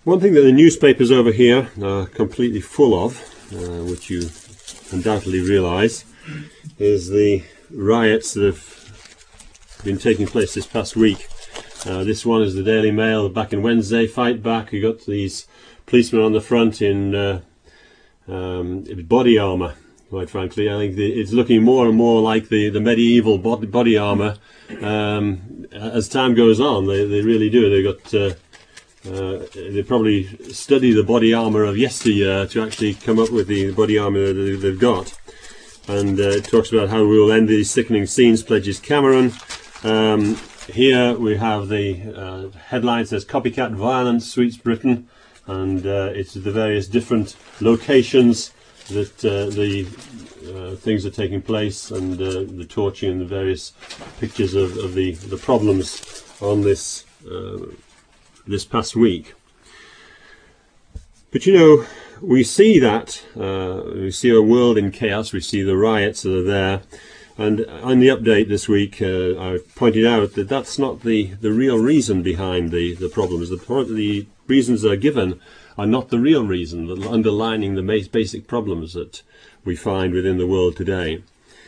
One thing that the newspapers over here are completely full of, which you undoubtedly realise, is the riots that have been taking place this past week. This one is the Daily Mail back in Wednesday, Fight Back. You got these policemen on the front in body armour. Quite frankly, I think it's looking more and more like the medieval body armour as time goes on. They really do. They've got they probably study the body armour of yesteryear to actually come up with the body armour that they've got. And it talks about how we will end these sickening scenes, pledges Cameron. Here we have the headline says copycat violence sweeps Britain, and it's the various different locations that the things are taking place, and the torching and the various pictures of the problems on this this past week. But you know, we see that we see a world in chaos. We see the riots that are there, and on the update this week I pointed out that that's not the real reason behind the problems. The reasons that are given are not the real reason, underlining the basic problems that we find within the world today.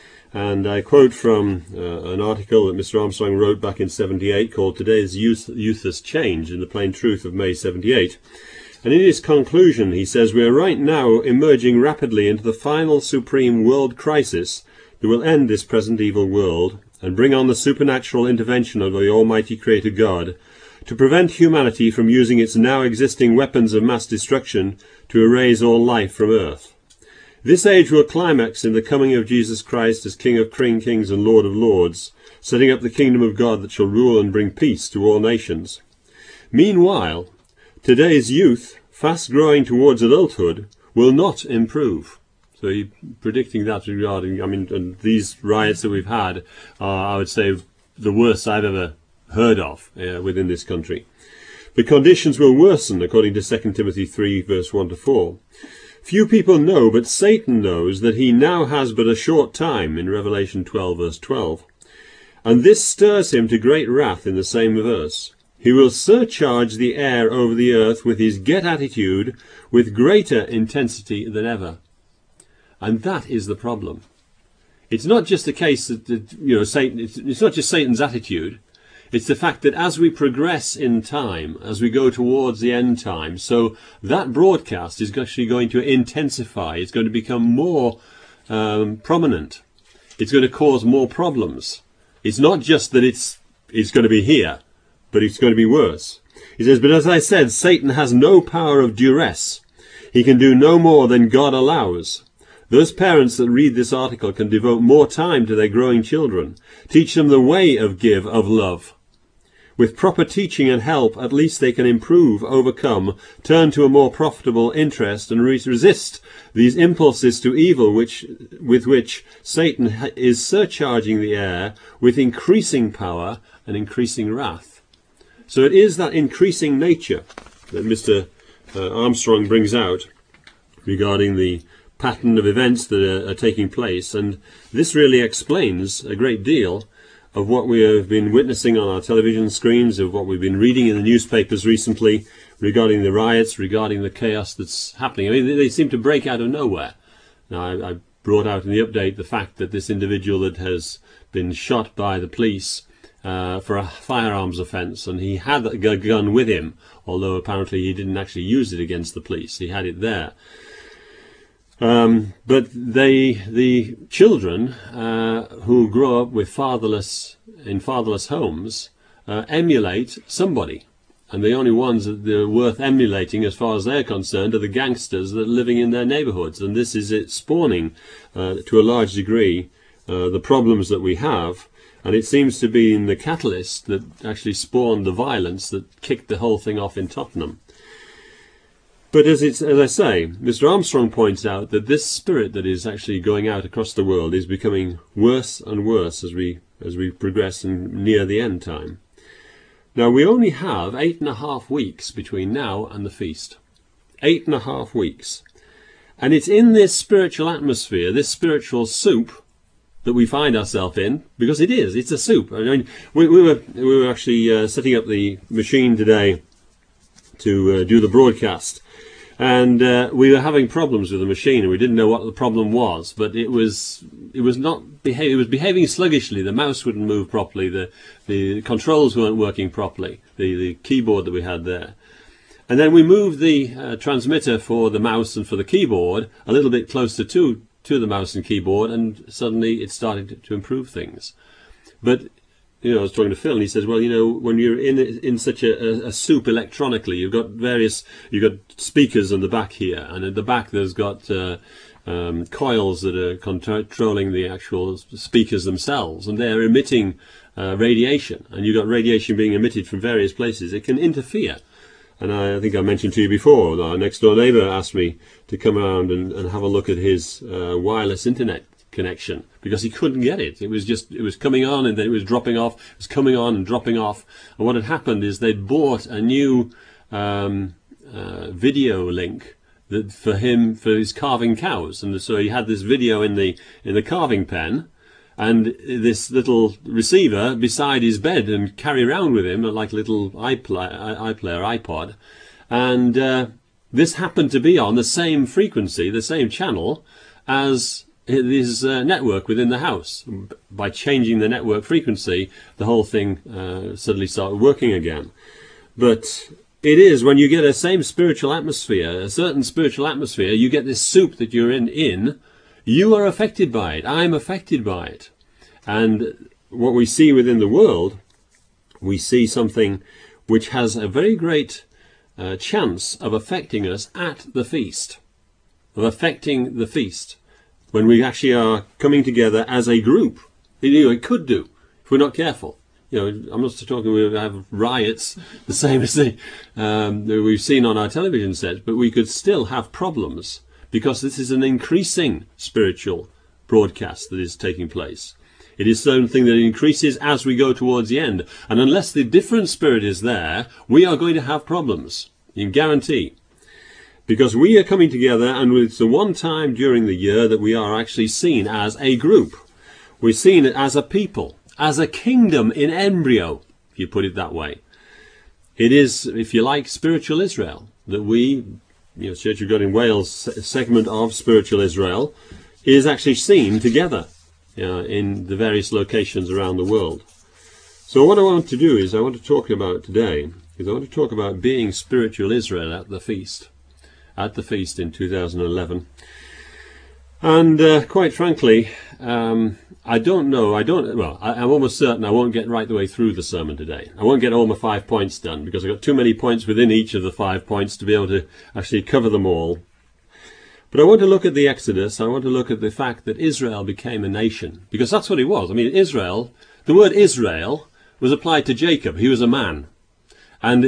And I quote from an article that Mr. Armstrong wrote back in '78 called Today's Youth Has Changed, in the Plain Truth of May '78. And in his conclusion he says, "We are right now emerging rapidly into the final supreme world crisis that will end this present evil world and bring on the supernatural intervention of the Almighty Creator God to prevent humanity from using its now existing weapons of mass destruction to erase all life from earth. This age will climax in the coming of Jesus Christ as King of Kings and Lord of Lords, setting up the kingdom of God that shall rule and bring peace to all nations. Meanwhile, today's youth, fast growing towards adulthood, will not improve." So he's predicting that regarding, and these riots that we've had are, I would say, the worst I've ever heard of within this country. "The conditions will worsen, according to 2 Timothy 3, verse 1 to 4. Few people know, but Satan knows that he now has but a short time, in Revelation 12, verse 12. And this stirs him to great wrath in the same verse. He will surcharge the air over the earth with his get attitude with greater intensity than ever." And that is the problem. It's not just the case that Satan. It's not just Satan's attitude. It's the fact that as we progress in time, as we go towards the end time, so that broadcast is actually going to intensify. It's going to become more prominent. It's going to cause more problems. It's not just that it's going to be here, but it's going to be worse. He says, "But as I said, Satan has no power of duress. He can do no more than God allows. Those parents that read this article can devote more time to their growing children, teach them the way of love. With proper teaching and help, at least they can improve, overcome, turn to a more profitable interest, and resist these impulses to evil with which Satan is surcharging the air with increasing power and increasing wrath." So it is that increasing nature that Mr. Armstrong brings out regarding the pattern of events that are taking place, and this really explains a great deal of what we have been witnessing on our television screens, of what we've been reading in the newspapers recently regarding the riots, regarding the chaos that's happening. I mean, they seem to break out of nowhere. Now, I brought out in the update the fact that this individual that has been shot by the police for a firearms offence, and he had a gun with him, although apparently he didn't actually use it against the police. He had it there. But the children who grow up with in fatherless homes emulate somebody, and the only ones that are worth emulating, as far as they're concerned, are the gangsters that are living in their neighbourhoods. And this is it spawning to a large degree the problems that we have. And it seems to be in the catalyst that actually spawned the violence that kicked the whole thing off in Tottenham. But as I say, Mr. Armstrong points out that this spirit that is actually going out across the world is becoming worse and worse as we progress and near the end time. Now, we only have 8.5 weeks between now and the feast. 8.5 weeks. And it's in this spiritual atmosphere, this spiritual soup, that we find ourselves in, because it's a soup. I mean, we were actually setting up the machine today to do the broadcast. And we were having problems with the machine, and we didn't know what the problem was. But it was behaving sluggishly. The mouse wouldn't move properly. The controls weren't working properly. The keyboard that we had there. And then we moved the transmitter for the mouse and for the keyboard a little bit closer to the mouse and keyboard, and suddenly it started to improve things. But I was talking to Phil, and he says, well, when you're in such a soup electronically, you've got speakers in the back here, and at the back there's got coils that are controlling the actual speakers themselves, and they're emitting radiation, and you've got radiation being emitted from various places. It can interfere. And I think I mentioned to you before, our next door neighbour asked me to come around and have a look at his wireless internet connection, because he couldn't get it. It was coming on and then it was dropping off. It was coming on and dropping off. And what had happened is they'd bought a new video link for his carving cows, and so he had this video in the carving pen, and this little receiver beside his bed, and carry around with him like a little iPod, and this happened to be on the same frequency, the same channel as his network within the house. By changing the network frequency, the whole thing suddenly started working again. But it is when you get a same spiritual atmosphere, a certain spiritual atmosphere, you get this soup that you're in, you are affected by it. I'm affected by it. And what we see within the world, we see something which has a very great chance of affecting us at the feast, when we actually are coming together as a group. It could do, if we're not careful. I'm not talking we have riots, the same as that we've seen on our television sets, but we could still have problems, because this is an increasing spiritual broadcast that is taking place. It is something that increases as we go towards the end. And unless the different spirit is there, we are going to have problems. You can guarantee. Because we are coming together, and it's the one time during the year that we are actually seen as a group. We're seen as a people, as a kingdom in embryo, if you put it that way. It is, if you like, spiritual Israel, that we, Church of God in Wales, segment of spiritual Israel, is actually seen together in the various locations around the world. So what I want to do is, I want to talk about today, is I want to talk about being spiritual Israel at the feast in 2011. And quite frankly, I'm almost certain I won't get right the way through the sermon today. I won't get all my 5 points done, because I've got too many points within each of the 5 points to be able to actually cover them all. But I want to look at the Exodus. I want to look at the fact that Israel became a nation, because that's what it was. I mean, Israel, the word Israel was applied to Jacob. He was a man. And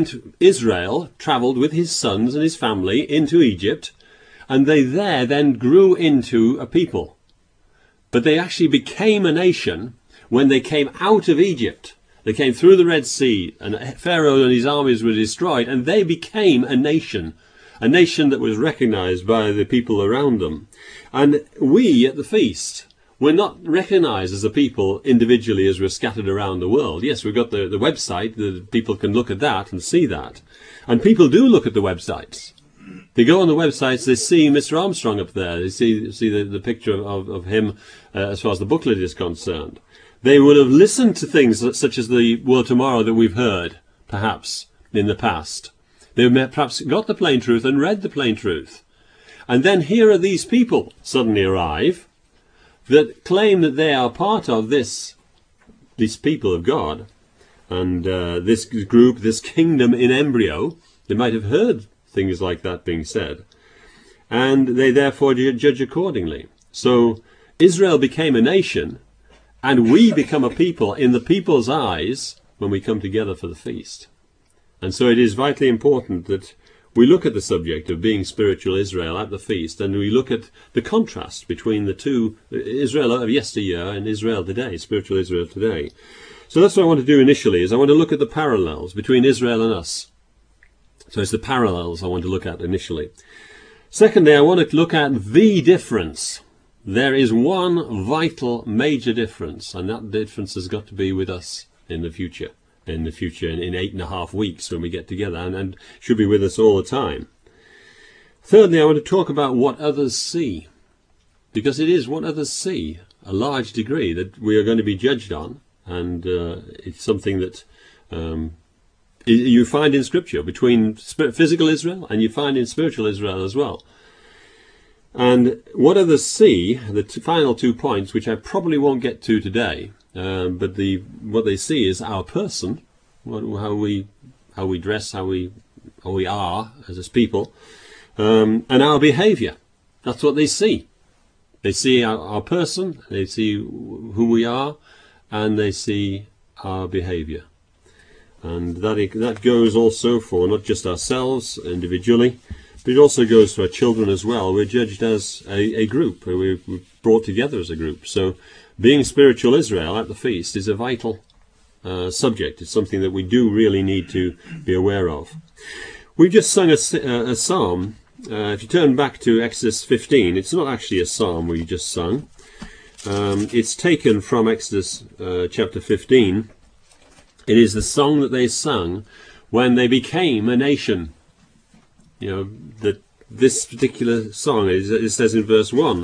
Israel travelled with his sons and his family into Egypt, and they there then grew into a people. But they actually became a nation when they came out of Egypt. They came through the Red Sea, and Pharaoh and his armies were destroyed, and they became a nation that was recognized by the people around them. And we at the feast were not recognized as a people individually as we're scattered around the world. Yes, we've got the website, the people can look at that and see that. And people do look at the websites. They go on the websites, they see Mr. Armstrong up there, they see the picture of him as far as the booklet is concerned. They would have listened to things such as the World Tomorrow that we've heard, perhaps, in the past. They perhaps got the plain truth and read the plain truth. And then here are these people suddenly arrive that claim that they are part of this people of God, and this group, this kingdom in embryo. They might have heard things like that being said, and they therefore judge accordingly. So Israel became a nation, and we become a people in the people's eyes when we come together for the feast. And so it is vitally important that we look at the subject of being spiritual Israel at the feast, and we look at the contrast between the two, Israel of yesteryear and Israel today, spiritual Israel today. So that's what I want to do initially, is I want to look at the parallels between Israel and us. So it's the parallels I want to look at initially. Secondly, I want to look at the difference. There is one vital, major difference, and that difference has got to be with us in the future. in the future, in 8.5 weeks when we get together, and should be with us all the time. Thirdly, I want to talk about what others see, because it is what others see, a large degree, that we are going to be judged on, and it's something that you find in Scripture, between physical Israel and you find in spiritual Israel as well. And what others see, the final 2 points, which I probably won't get to today, but what they see is our person, how we dress, how we are as a people, and our behaviour. That's what they see. They see our person, they see who we are, and they see our behaviour. And that goes also for not just ourselves individually, but it also goes to our children as well. We're judged as a group. We're brought together as a group. So being spiritual Israel at the feast is a vital subject. It's something that we do really need to be aware of. We've just sung a psalm. If you turn back to Exodus 15, it's not actually a psalm we just sung. It's taken from Exodus chapter 15. It is the song that they sung when they became a nation. You know, that this particular song, it says in verse 1,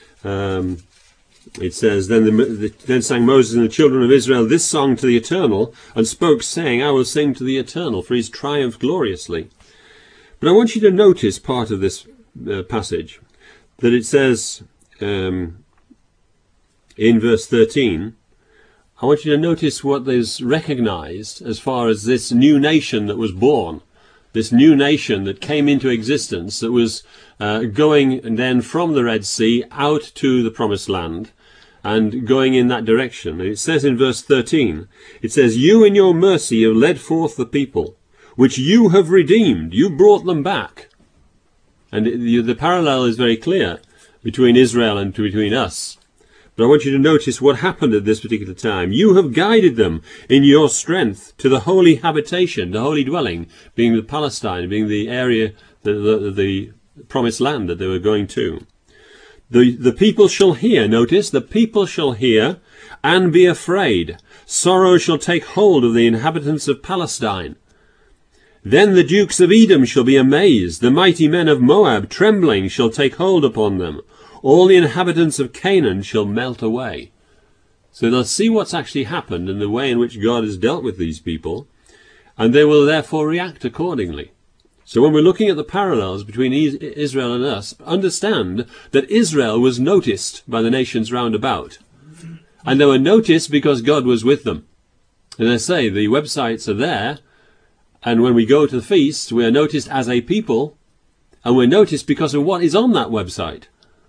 it says, Then sang Moses and the children of Israel this song to the Eternal, and spoke, saying, I will sing to the Eternal, for he's triumphed gloriously. But I want you to notice part of this passage, that it says in verse 13, I want you to notice what is recognized as far as this new nation that was born, this new nation that came into existence, that was going then from the Red Sea out to the Promised Land and going in that direction. And it says in verse 13, it says, You in your mercy have led forth the people, which you have redeemed. You brought them back. And the parallel is very clear between Israel and between us. But I want you to notice what happened at this particular time. You have guided them in your strength to the holy habitation, the holy dwelling, being the Palestine, being the area, the promised land that they were going to. The people shall hear, notice, the people shall hear and be afraid. Sorrow shall take hold of the inhabitants of Palestine. Then the dukes of Edom shall be amazed. The mighty men of Moab, trembling, shall take hold upon them. All the inhabitants of Canaan shall melt away. So they'll see what's actually happened and the way in which God has dealt with these people, and they will therefore react accordingly. So when we're looking at the parallels between Israel and us, understand that Israel was noticed by the nations round about. And they were noticed because God was with them. And I say, the websites are there, and when we go to the feast, we are noticed as a people, and we're noticed because of what is on that website.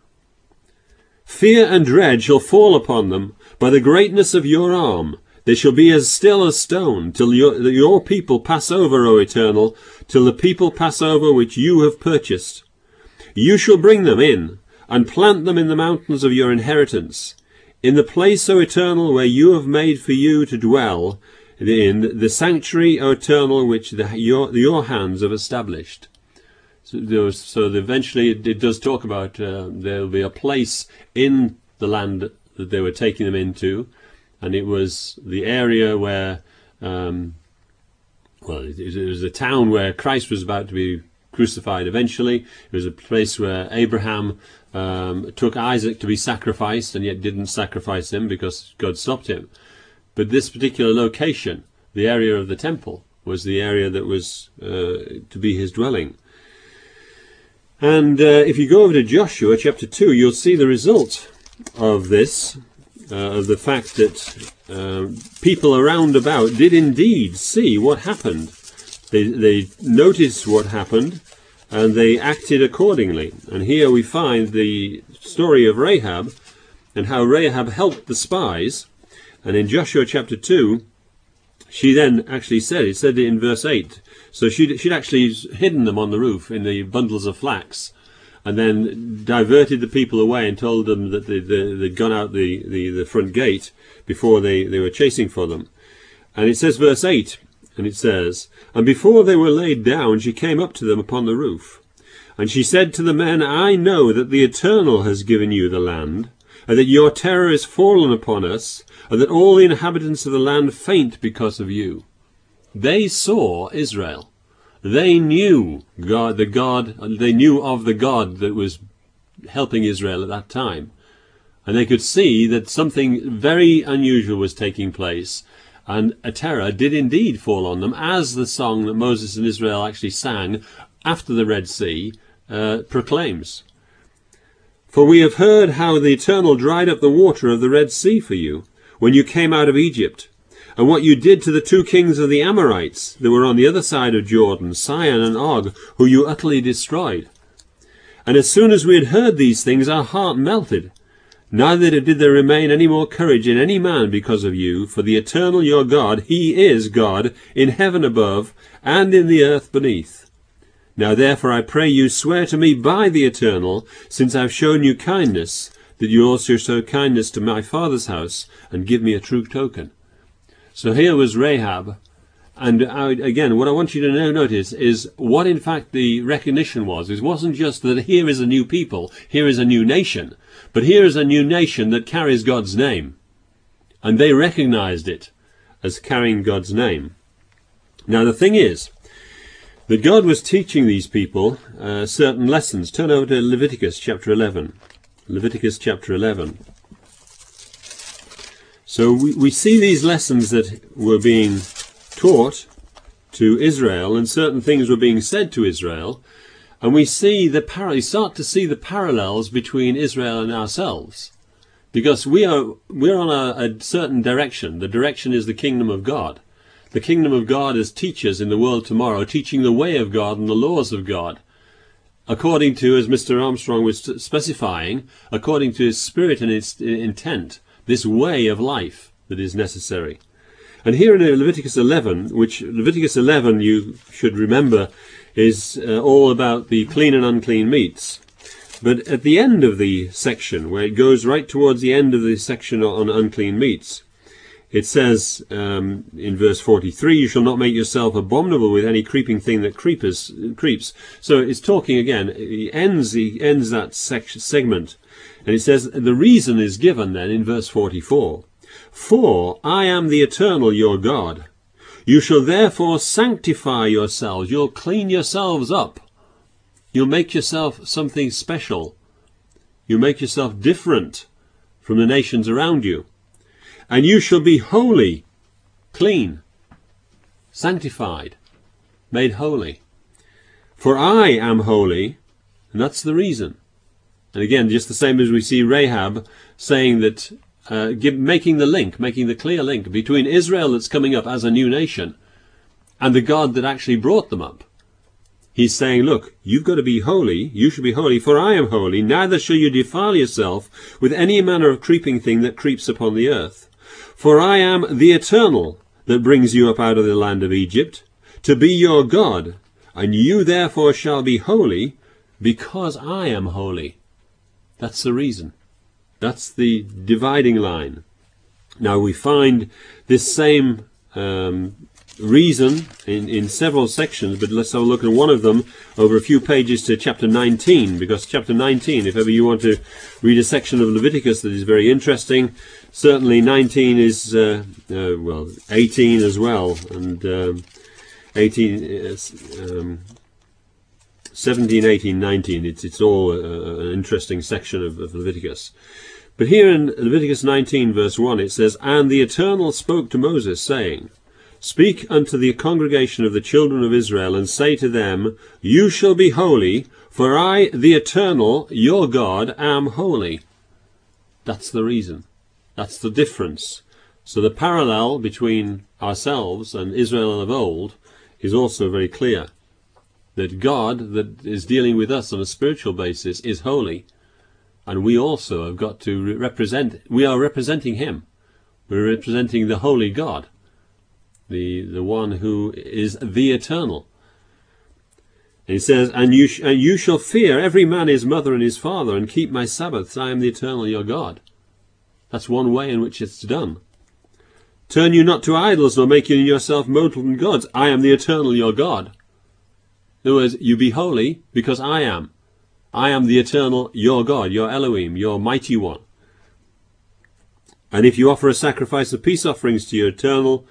Fear and dread shall fall upon them by the greatness of your arm. They shall be as still as stone, till your people pass over, O Eternal, till the people pass over which you have purchased. You shall bring them in, and plant them in the mountains of your inheritance, in the place, O Eternal, where you have made for you to dwell, in the sanctuary, O Eternal, which your hands have established. So eventually it does talk about there will be a place in the land that they were taking them into, and it was the area where, it was a town where Christ was about to be crucified eventually. It was a place where Abraham took Isaac to be sacrificed, and yet didn't sacrifice him because God stopped him. But this particular location, the area of the temple, was the area that was to be his dwelling. And if you go over to Joshua chapter 2, you'll see the result of this, of the fact that people around about did indeed see what happened. They noticed what happened, and they acted accordingly. And here we find the story of Rahab, and how Rahab helped the spies. And in Joshua chapter 2, she then actually said, it said in verse 8, so she'd actually hidden them on the roof in the bundles of flax, and then diverted the people away and told them that they'd gone out the front gate before they were chasing for them. And it says, verse 8, and it says, And before they were laid down, she came up to them upon the roof. And she said to the men, I know that the Eternal has given you the land, and that your terror is fallen upon us, and that all the inhabitants of the land faint because of you. They saw Israel. They knew they knew of the God that was helping Israel at that time. And they could see that something very unusual was taking place, and a terror did indeed fall on them, as the song that Moses and Israel actually sang after the Red Sea proclaims. For we have heard how the Eternal dried up the water of the Red Sea for you, when you came out of Egypt, and what you did to the two kings of the Amorites that were on the other side of Jordan, Sihon and Og, who you utterly destroyed. And as soon as we had heard these things, our heart melted. Neither did there remain any more courage in any man because of you, for the Eternal your God, he is God, in heaven above, and in the earth beneath. Now therefore I pray you, swear to me by the Eternal, since I have shown you kindness, that you also show kindness to my father's house, and give me a true token. So here was Rahab, and again, what I want you to notice is what in fact the recognition was. It wasn't just that here is a new people, here is a new nation, but here is a new nation that carries God's name. And they recognized it as carrying God's name. Now the thing is that God was teaching these people certain lessons. Turn over to Leviticus chapter 11. Leviticus chapter 11. So we see these lessons that were being taught to Israel, and certain things were being said to Israel, and we see start to see the parallels between Israel and ourselves, because we're on a certain direction. The direction is the kingdom of God. The kingdom of God as teachers in the world tomorrow, teaching the way of God and the laws of God, according to, as Mr. Armstrong was specifying, according to his spirit and its intent, this way of life that is necessary. And here in Leviticus 11, which Leviticus 11 you should remember is all about the clean and unclean meats. But at the end of the section, where it goes right towards the end of the section on unclean meats, it says in verse 43, you shall not make yourself abominable with any creeping thing that creeps. So it's talking again, he ends that segment. And it says, the reason is given then in verse 44. For I am the Eternal your God. You shall therefore sanctify yourselves. You'll clean yourselves up. You'll make yourself something special. You'll make yourself different from the nations around you. And you shall be holy, clean, sanctified, made holy. For I am holy, and that's the reason. And again, just the same as we see Rahab saying that, making the clear link between Israel that's coming up as a new nation and the God that actually brought them up. He's saying, look, you've got to be holy, you should be holy, for I am holy, neither shall you defile yourself with any manner of creeping thing that creeps upon the earth. For I am the Eternal that brings you up out of the land of Egypt, to be your God, and you therefore shall be holy, because I am holy. That's the reason. That's the dividing line. Now we find this same reason in several sections, but let's have a look at one of them over a few pages to chapter 19, because chapter 19, if ever you want to read a section of Leviticus that is very interesting, certainly 19 is, 18 as well, and 18 is... 17, 18, 19, it's all an interesting section of Leviticus. But here in Leviticus 19, verse 1, it says, And the Eternal spoke to Moses, saying, Speak unto the congregation of the children of Israel, and say to them, You shall be holy, for I, the Eternal, your God, am holy. That's the reason. That's the difference. So the parallel between ourselves and Israel of old is also very clear. That God that is dealing with us on a spiritual basis is holy. And we also have got to we are representing him. We're representing the holy God. The one who is the Eternal. And he says, and you shall fear every man his mother and his father, and keep my Sabbaths. I am the Eternal your God. That's one way in which it's done. Turn you not to idols, nor make you yourself molten gods. I am the Eternal your God. In other words, you be holy because I am. I am the Eternal, your God, your Elohim, your mighty one. And if you offer a sacrifice of peace offerings to your Eternal,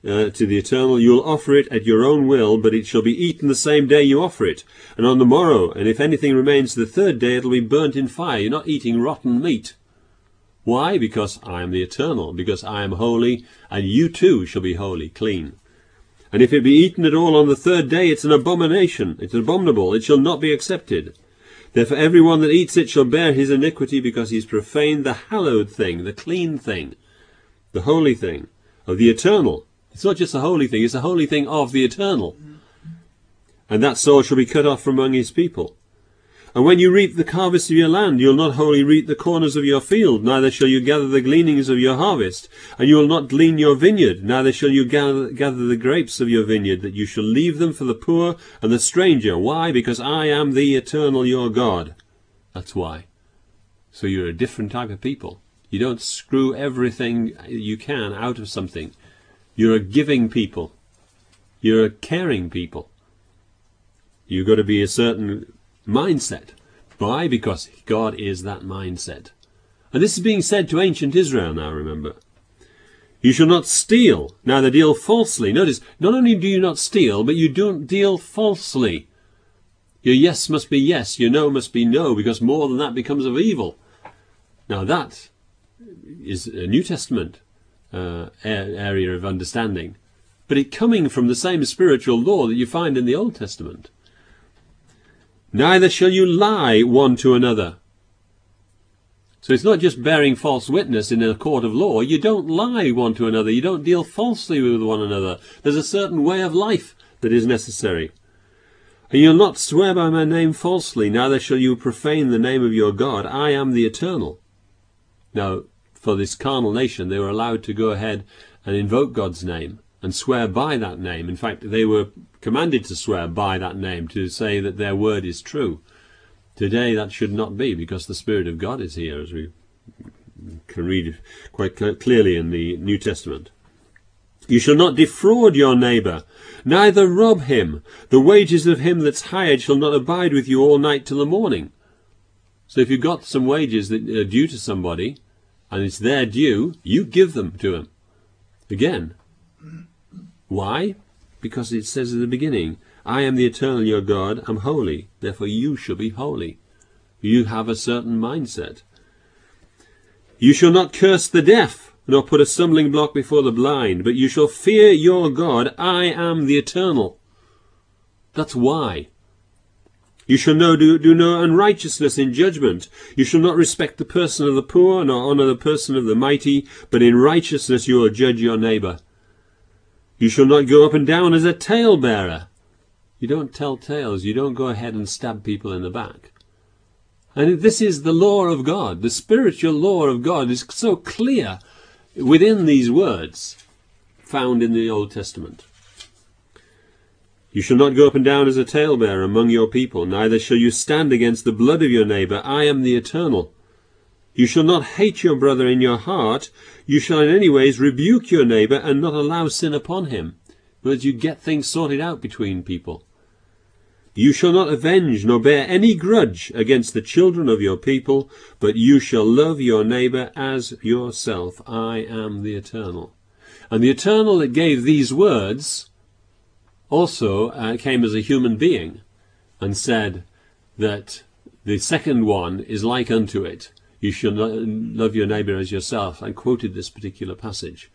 to the Eternal, you will offer it at your own will, but it shall be eaten the same day you offer it, and on the morrow, and if anything remains the third day, it will be burnt in fire. You're not eating rotten meat. Why? Because I am the Eternal, because I am holy, and you too shall be holy, clean. And if it be eaten at all on the third day, it's an abomination, it's abominable, it shall not be accepted. Therefore every one that eats it shall bear his iniquity, because he's profaned the hallowed thing, the clean thing, the holy thing of the Eternal. It's not just a holy thing, it's a holy thing of the Eternal. And that soul shall be cut off from among his people. And when you reap the harvest of your land, you'll not wholly reap the corners of your field, neither shall you gather the gleanings of your harvest. And you will not glean your vineyard, neither shall you gather the grapes of your vineyard, that you shall leave them for the poor and the stranger. Why? Because I am the Eternal your God. That's why. So you're a different type of people. You don't screw everything you can out of something. You're a giving people. You're a caring people. You've got to be a certain mindset. Why? Because God is that mindset. And this is being said to ancient Israel now, remember. You shall not steal, neither deal falsely. Notice, not only do you not steal, but you don't deal falsely. Your yes must be yes, your no must be no, because more than that becomes of evil. Now that is a New Testament area of understanding, but it coming from the same spiritual law that you find in the Old Testament. Neither shall you lie one to another. So it's not just bearing false witness in a court of law. You don't lie one to another. You don't deal falsely with one another. There's a certain way of life that is necessary. And you'll not swear by my name falsely, neither shall you profane the name of your God. I am the Eternal. Now, for this carnal nation, they were allowed to go ahead and invoke God's name and swear by that name. In fact, they were commanded to swear by that name, to say that their word is true. Today that should not be, because the Spirit of God is here, as we can read quite clearly in the New Testament. You shall not defraud your neighbour, neither rob him. The wages of him that's hired shall not abide with you all night till the morning. So if you've got some wages that are due to somebody, and it's their due, you give them to him. Again. Why? Because it says at the beginning, I am the Eternal your God, I'm holy, therefore you shall be holy. You have a certain mindset. You shall not curse the deaf, nor put a stumbling block before the blind, but you shall fear your God. I am the Eternal. That's why. You shall do no unrighteousness in judgment. You shall not respect the person of the poor, nor honour the person of the mighty, but in righteousness you will judge your neighbour. You shall not go up and down as a talebearer. You don't tell tales. You don't go ahead and stab people in the back. And this is the law of God. The spiritual law of God is so clear within these words found in the Old Testament. You shall not go up and down as a talebearer among your people, neither shall you stand against the blood of your neighbour. I am the Eternal. You shall not hate your brother in your heart. You shall in any ways rebuke your neighbour and not allow sin upon him. But you get things sorted out between people. You shall not avenge nor bear any grudge against the children of your people, but you shall love your neighbour as yourself. I am the Eternal. And the Eternal that gave these words also came as a human being and said that the second one is like unto it. You shall love your neighbour as yourself. I quoted this particular passage.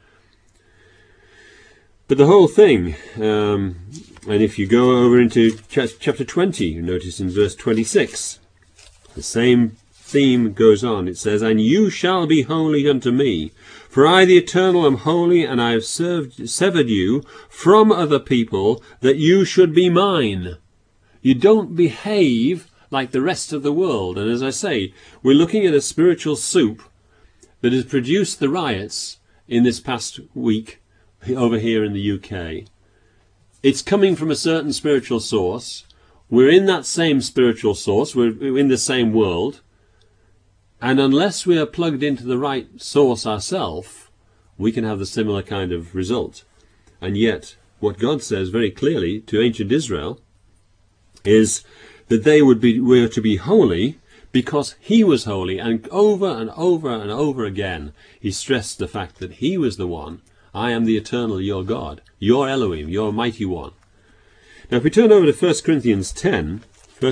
But the whole thing, and if you go over into chapter 20, you notice in verse 26, the same theme goes on. It says, and you shall be holy unto me, for I the Eternal am holy, and I have severed you from other people, that you should be mine. You don't behave like the rest of the world. And as I say, we're looking at a spiritual soup that has produced the riots in this past week over here in the UK. It's coming from a certain spiritual source. We're in that same spiritual source. We're in the same world. And unless we are plugged into the right source ourselves, we can have the similar kind of result. And yet, what God says very clearly to ancient Israel is that they were to be holy because he was holy. And over and over and over again, he stressed the fact that he was the one I am the eternal, your God, your Elohim, your mighty one. Now if we turn over to 1 Corinthians 10,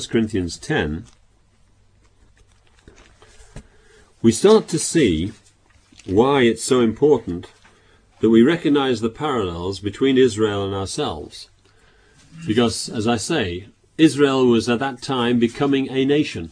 we start to see why it's so important that we recognize the parallels between Israel and ourselves. Because, as I say, Israel was at that time became a nation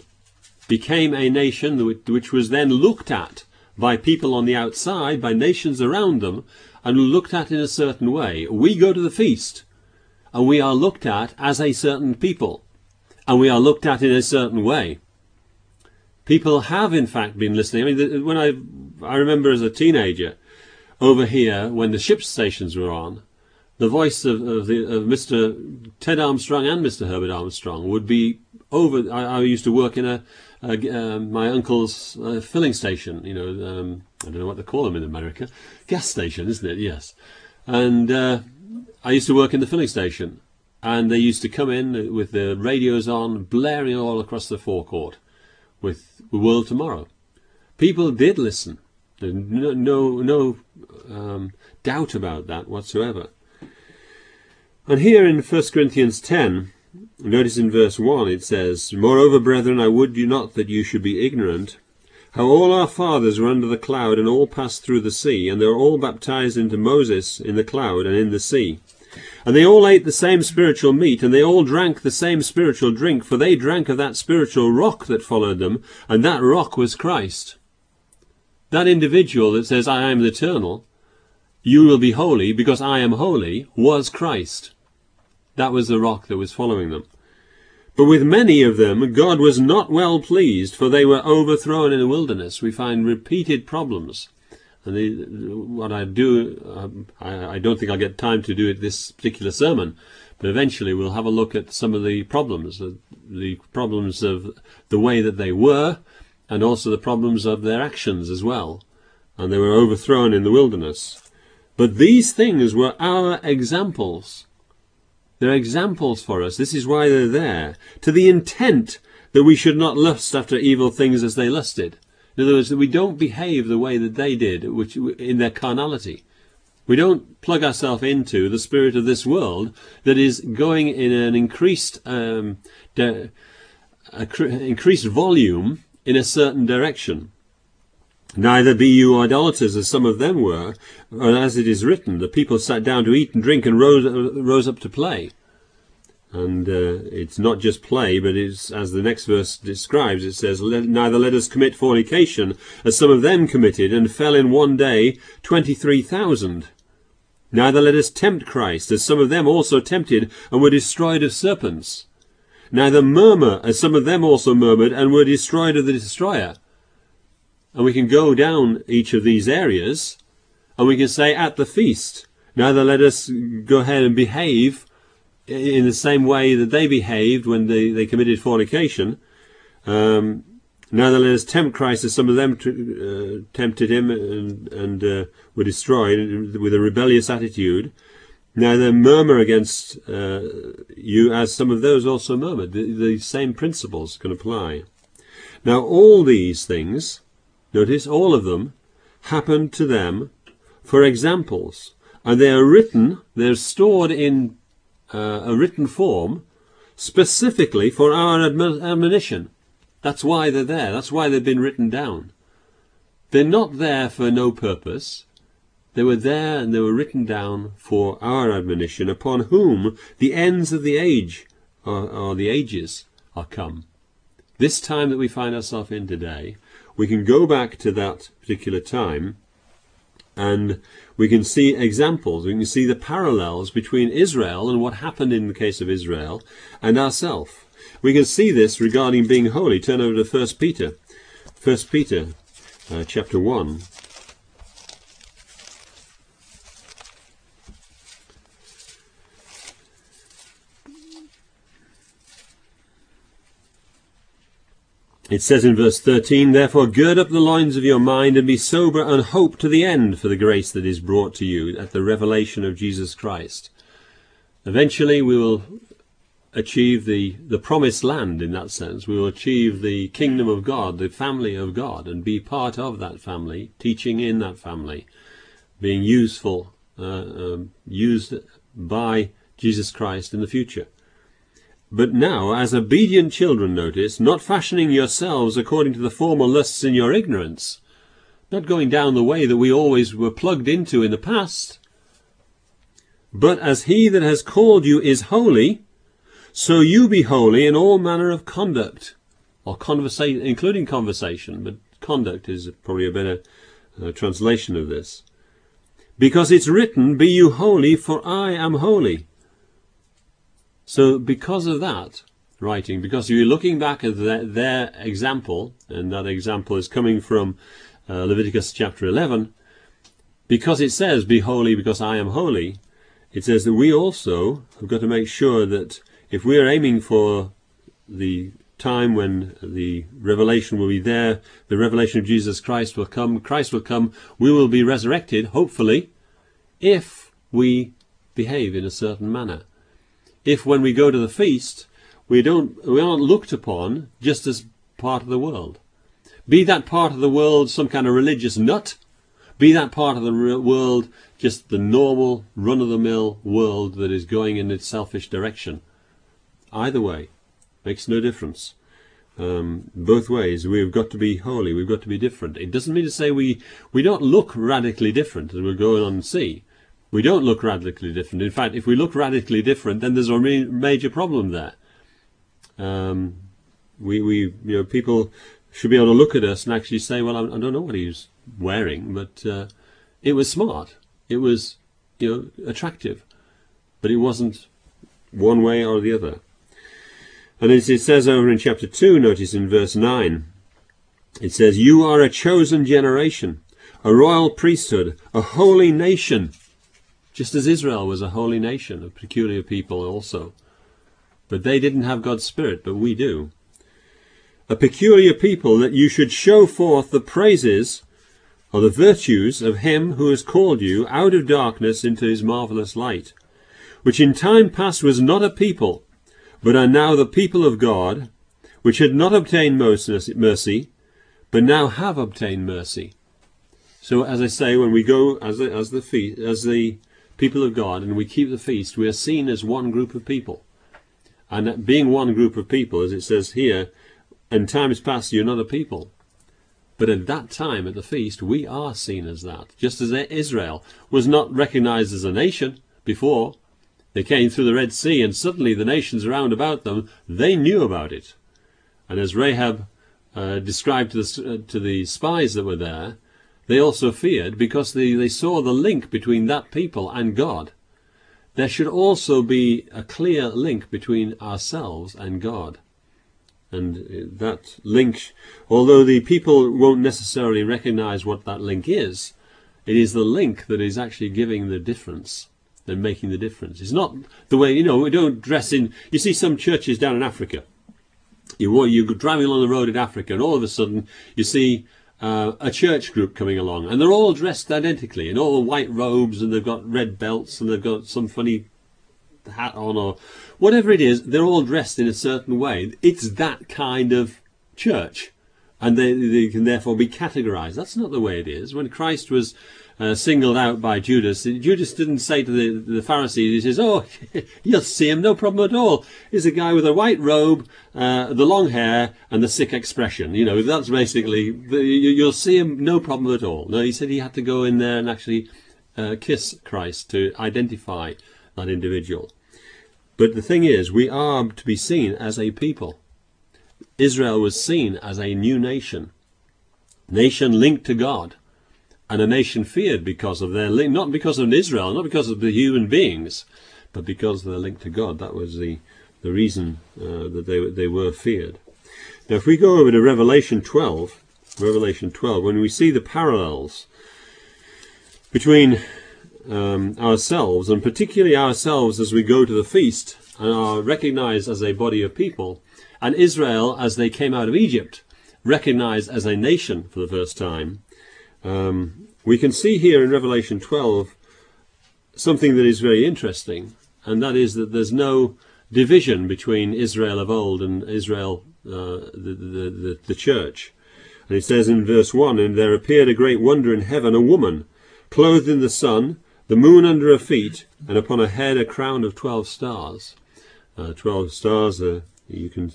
which was then looked at by people on the outside, by nations around them, and looked at in a certain way. We go to the feast, and we are looked at as a certain people, and we are looked at in a certain way. People have, in fact, been listening. I mean, when I remember as a teenager, over here, when the ship stations were on, the voice of Mr. Ted Armstrong and Mr. Herbert Armstrong would be over. I used to work in my uncle's filling station. I don't know what they call them in America. Gas station, isn't it? Yes. And I used to work in the filling station, and they used to come in with the radios on, blaring all across the forecourt with The World Tomorrow. People did listen. No doubt about that whatsoever. And here in 1 Corinthians 10, notice in verse 1 it says, Moreover, brethren, I would you not that you should be ignorant, how all our fathers were under the cloud, and all passed through the sea, and they were all baptized into Moses in the cloud and in the sea. And they all ate the same spiritual meat, and they all drank the same spiritual drink, for they drank of that spiritual rock that followed them, and that rock was Christ. That individual that says, I am the eternal, you will be holy because I am holy, was Christ. That was the rock that was following them. But with many of them, God was not well pleased, for they were overthrown in the wilderness. We find repeated problems. And what I do, I don't think I'll get time to do it this particular sermon, but eventually we'll have a look at some of the problems of the way that they were, and also the problems of their actions as well. And they were overthrown in the wilderness. But these things were our examples. They're examples for us. This is why they're there, to the intent that we should not lust after evil things as they lusted. In other words, that we don't behave the way that they did, which in their carnality. We don't plug ourselves into the spirit of this world that is going in an increased volume in a certain direction. Neither be you idolaters, as some of them were, or as it is written, the people sat down to eat and drink and rose up to play. And it's not just play, but it's, as the next verse describes, it says, Neither let us commit fornication, as some of them committed, and fell in one day 23,000. Neither let us tempt Christ, as some of them also tempted, and were destroyed of serpents. Neither murmur, as some of them also murmured, and were destroyed of the destroyer. And we can go down each of these areas, and we can say at the feast, neither let us go ahead and behave in the same way that they behaved when they committed fornication. Neither let us tempt Christ, as some of them tempted him and were destroyed with a rebellious attitude. Neither murmur against you, as some of those also murmured. The same principles can apply. Now all these things, notice, all of them happened to them for examples, and they are written, they're stored in a written form specifically for our admonition. That's why they're there. That's why they've been written down. They're not there for no purpose. They were there and they were written down for our admonition, upon whom the ends of the age or the ages are come. This time that we find ourselves in today, we can go back to that particular time and we can see examples. We can see the parallels between Israel and what happened in the case of Israel and ourselves. We can see this regarding being holy. Turn over to 1 Peter. 1 Peter chapter 1. It says in verse 13, Therefore gird up the loins of your mind, and be sober, and hope to the end for the grace that is brought to you at the revelation of Jesus Christ. Eventually we will achieve the promised land in that sense. We will achieve the kingdom of God, the family of God, and be part of that family, teaching in that family, being useful used by Jesus Christ in the future. But now, as obedient children, notice, not fashioning yourselves according to the former lusts in your ignorance, not going down the way that we always were plugged into in the past, but as he that has called you is holy, so you be holy in all manner of conduct, or conversation, including conversation, but conduct is probably a better translation of this. Because it's written, be you holy, for I am holy. So because of that writing, because you're looking back at their example, and that example is coming from Leviticus chapter 11, because it says, be holy because I am holy, it says that we also have got to make sure that if we are aiming for the time when the revelation will be there, the revelation of Jesus Christ will come, we will be resurrected, hopefully, if we behave in a certain manner. If when we go to the feast, we aren't looked upon just as part of the world. Be that part of the world some kind of religious nut, be that part of the world just the normal, run-of-the-mill world that is going in its selfish direction. Either way, makes no difference. Both ways, we've got to be holy, we've got to be different. It doesn't mean to say we don't look radically different, as we'll go on and see. We don't look radically different. In fact, if we look radically different, then there's a major problem there. People should be able to look at us and actually say, well, I don't know what he was wearing, but it was smart. It was, attractive. But it wasn't one way or the other. And as it says over in chapter 2, notice in verse 9, it says, you are a chosen generation, a royal priesthood, a holy nation. Just as Israel was a holy nation, a peculiar people also. But they didn't have God's Spirit, but we do. A peculiar people, that you should show forth the praises or the virtues of him who has called you out of darkness into his marvelous light, which in time past was not a people, but are now the people of God, which had not obtained mercy, but now have obtained mercy. So, as I say, when we go as the people of God and we keep the feast, we are seen as one group of people. And being one group of people, as it says here, in times past you're not a people. But at that time, at the feast, we are seen as that. Just as Israel was not recognized as a nation before. They came through the Red Sea, and suddenly the nations around about them, they knew about it. And as Rahab described to the spies that were there, they also feared, because they saw the link between that people and God. There should also be a clear link between ourselves and God. And that link, although the people won't necessarily recognize what that link is, it is the link that is actually giving the difference. They're making the difference. It's not the way, we don't dress in. You see some churches down in Africa. You're driving along the road in Africa, and all of a sudden you see a church group coming along, and they're all dressed identically in all the white robes, and they've got red belts, and they've got some funny hat on, or whatever it is. They're all dressed in a certain way. It's that kind of church, and they can therefore be categorized. That's not the way it is. When Christ was singled out by Judas didn't say to the Pharisees, he says, oh, you'll see him, no problem at all. He's a guy with a white robe, the long hair, and the sick expression. That's basically, you'll see him, no problem at all. No, he said he had to go in there and actually kiss Christ to identify that individual. But the thing is, we are to be seen as a people. Israel was seen as a new nation linked to God. And a nation feared because of their link, not because of Israel, not because of the human beings, but because of their link to God. That was the reason that they were feared. Now, if we go over to Revelation 12, when we see the parallels between ourselves, and particularly ourselves as we go to the feast and are recognized as a body of people, and Israel as they came out of Egypt, recognized as a nation for the first time, we can see here in Revelation 12 something that is very interesting, and that is that there's no division between Israel of old and Israel, the church. And it says in verse 1, and there appeared a great wonder in heaven, a woman clothed in the sun, the moon under her feet, and upon her head a crown of 12 stars. 12 stars, you can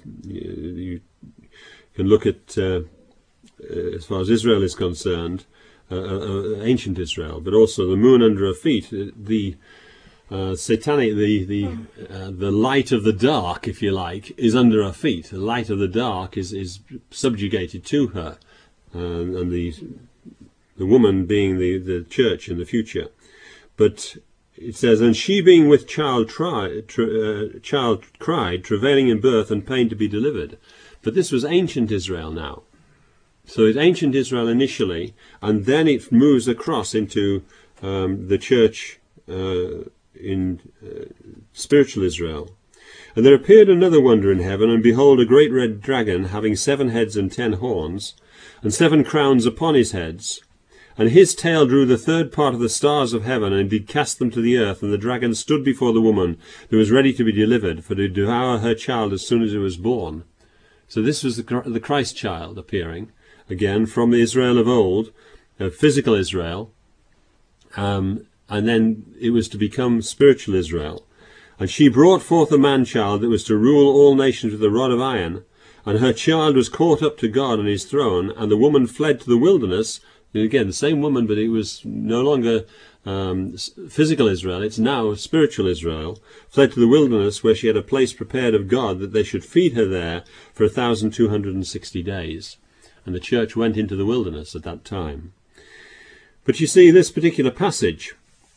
look at, as far as Israel is concerned, ancient Israel, but also the moon under her feet, the satanic, the light of the dark, if you like, is under her feet. The light of the dark is subjugated to her, and the woman being the church in the future. But it says, and she being with child cried, travailing in birth and pain to be delivered. But this was ancient Israel now. So it's ancient Israel initially, and then it moves across into the church in spiritual Israel. And there appeared another wonder in heaven, and behold, a great red dragon, having 7 heads and 10 horns, and 7 crowns upon his heads. And his tail drew the 3rd part of the stars of heaven, and did cast them to the earth. And the dragon stood before the woman, who was ready to be delivered, for to devour her child as soon as it was born. So this was the Christ child appearing, again, from the Israel of old, physical Israel, and then it was to become spiritual Israel. And she brought forth a man-child that was to rule all nations with a rod of iron, and her child was caught up to God on his throne, and the woman fled to the wilderness. And again, the same woman, but it was no longer physical Israel, it's now spiritual Israel, fled to the wilderness, where she had a place prepared of God, that they should feed her there for 1,260 days. And the church went into the wilderness at that time. But you see, this particular passage,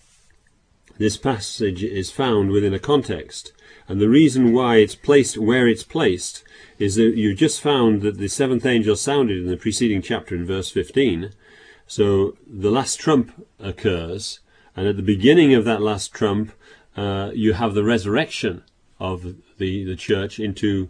is found within a context, and the reason why it's placed where it's placed is that you just found that the 7th angel sounded in the preceding chapter in verse 15. So the last trump occurs, and at the beginning of that last trump, you have the resurrection of the church into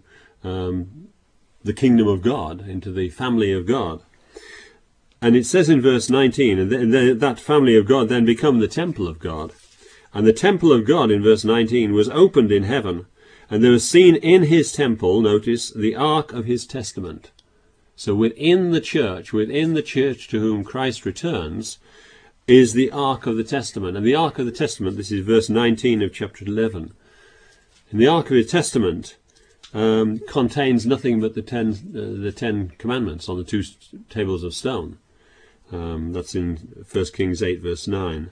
the kingdom of God, into the family of God. And it says in verse 19, and that family of God then become the temple of God. And the temple of God, in verse 19, was opened in heaven, and there was seen in his temple, notice, the ark of his testament. So within the church to whom Christ returns, is the Ark of the Testament. And the Ark of the Testament, this is verse 19 of chapter 11. And the Ark of the Testament contains nothing but the Ten Commandments on the 2 tables of stone. That's in 1 Kings 8, verse 9.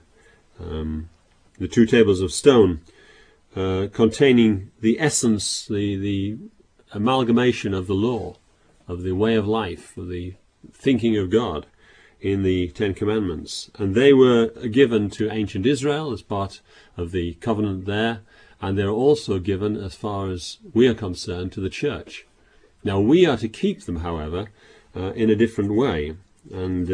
The 2 tables of stone containing the essence, the amalgamation of the law, of the way of life, of the thinking of God in the 10 Commandments. And they were given to ancient Israel as part of the covenant there, and they're also given, as far as we are concerned, to the church. Now we are to keep them, however, in a different way. And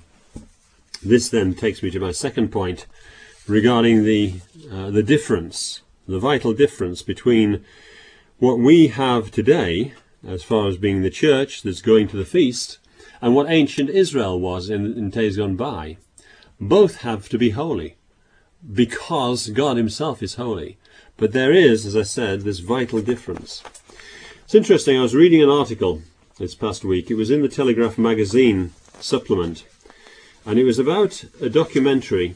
this then takes me to my second point regarding the difference, the vital difference between what we have today, as far as being the church that's going to the feast, and what ancient Israel was in days gone by. Both have to be holy, because God himself is holy. But there is, as I said, this vital difference. It's interesting, I was reading an article this past week. It was in the Telegraph magazine supplement, and it was about a documentary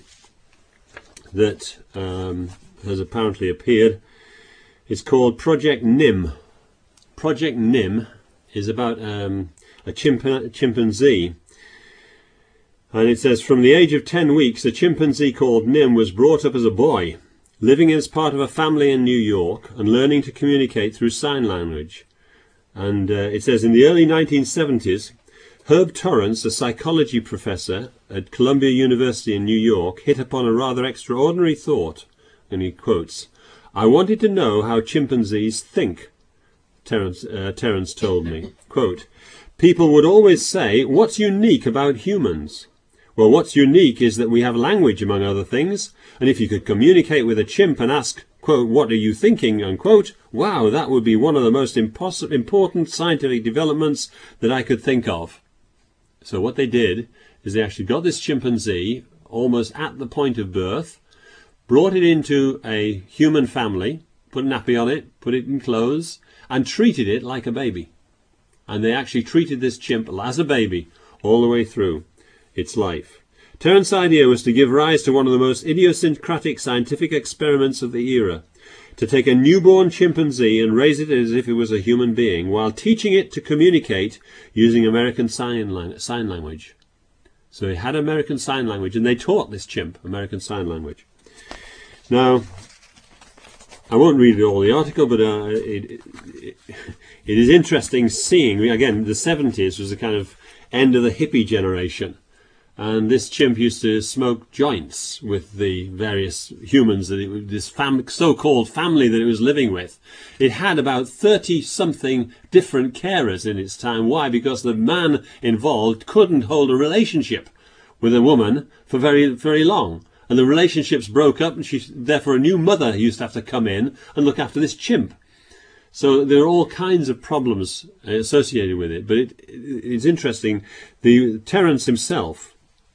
that has apparently appeared. It's called Project Nim. Project Nim is about a chimpanzee, and it says, from the age of 10 weeks, a chimpanzee called Nim was brought up as a boy, living as part of a family in New York and learning to communicate through sign language. And it says, in the early 1970s, Herb Torrance, a psychology professor at Columbia University in New York, hit upon a rather extraordinary thought, and he quotes, "I wanted to know how chimpanzees think," Terence told me. Quote, "People would always say, what's unique about humans? Well, what's unique is that we have language, among other things, and if you could communicate with a chimp and ask, quote, what are you thinking, unquote, wow, that would be one of the most important scientific developments that I could think of." So what they did is they actually got this chimpanzee almost at the point of birth, brought it into a human family, put a nappy on it, put it in clothes, and treated it like a baby. And they actually treated this chimp as a baby all the way through its life. Terence' idea was to give rise to one of the most idiosyncratic scientific experiments of the era, to take a newborn chimpanzee and raise it as if it was a human being, while teaching it to communicate using American Sign Language. So he had American Sign Language, and they taught this chimp American Sign Language. Now, I won't read all the article, but it is interesting seeing, again, the 70s was the kind of end of the hippie generation. And this chimp used to smoke joints with the various humans, this so-called family that it was living with. It had about 30-something different carers in its time. Why? Because the man involved couldn't hold a relationship with a woman for very, very long. And the relationships broke up, and therefore a new mother used to have to come in and look after this chimp. So there are all kinds of problems associated with it. But it's interesting. Terence himself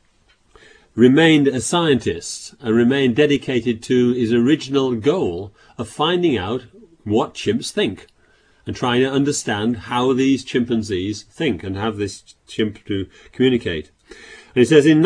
remained a scientist and remained dedicated to his original goal of finding out what chimps think and trying to understand how these chimpanzees think and have this chimp to communicate. And it says in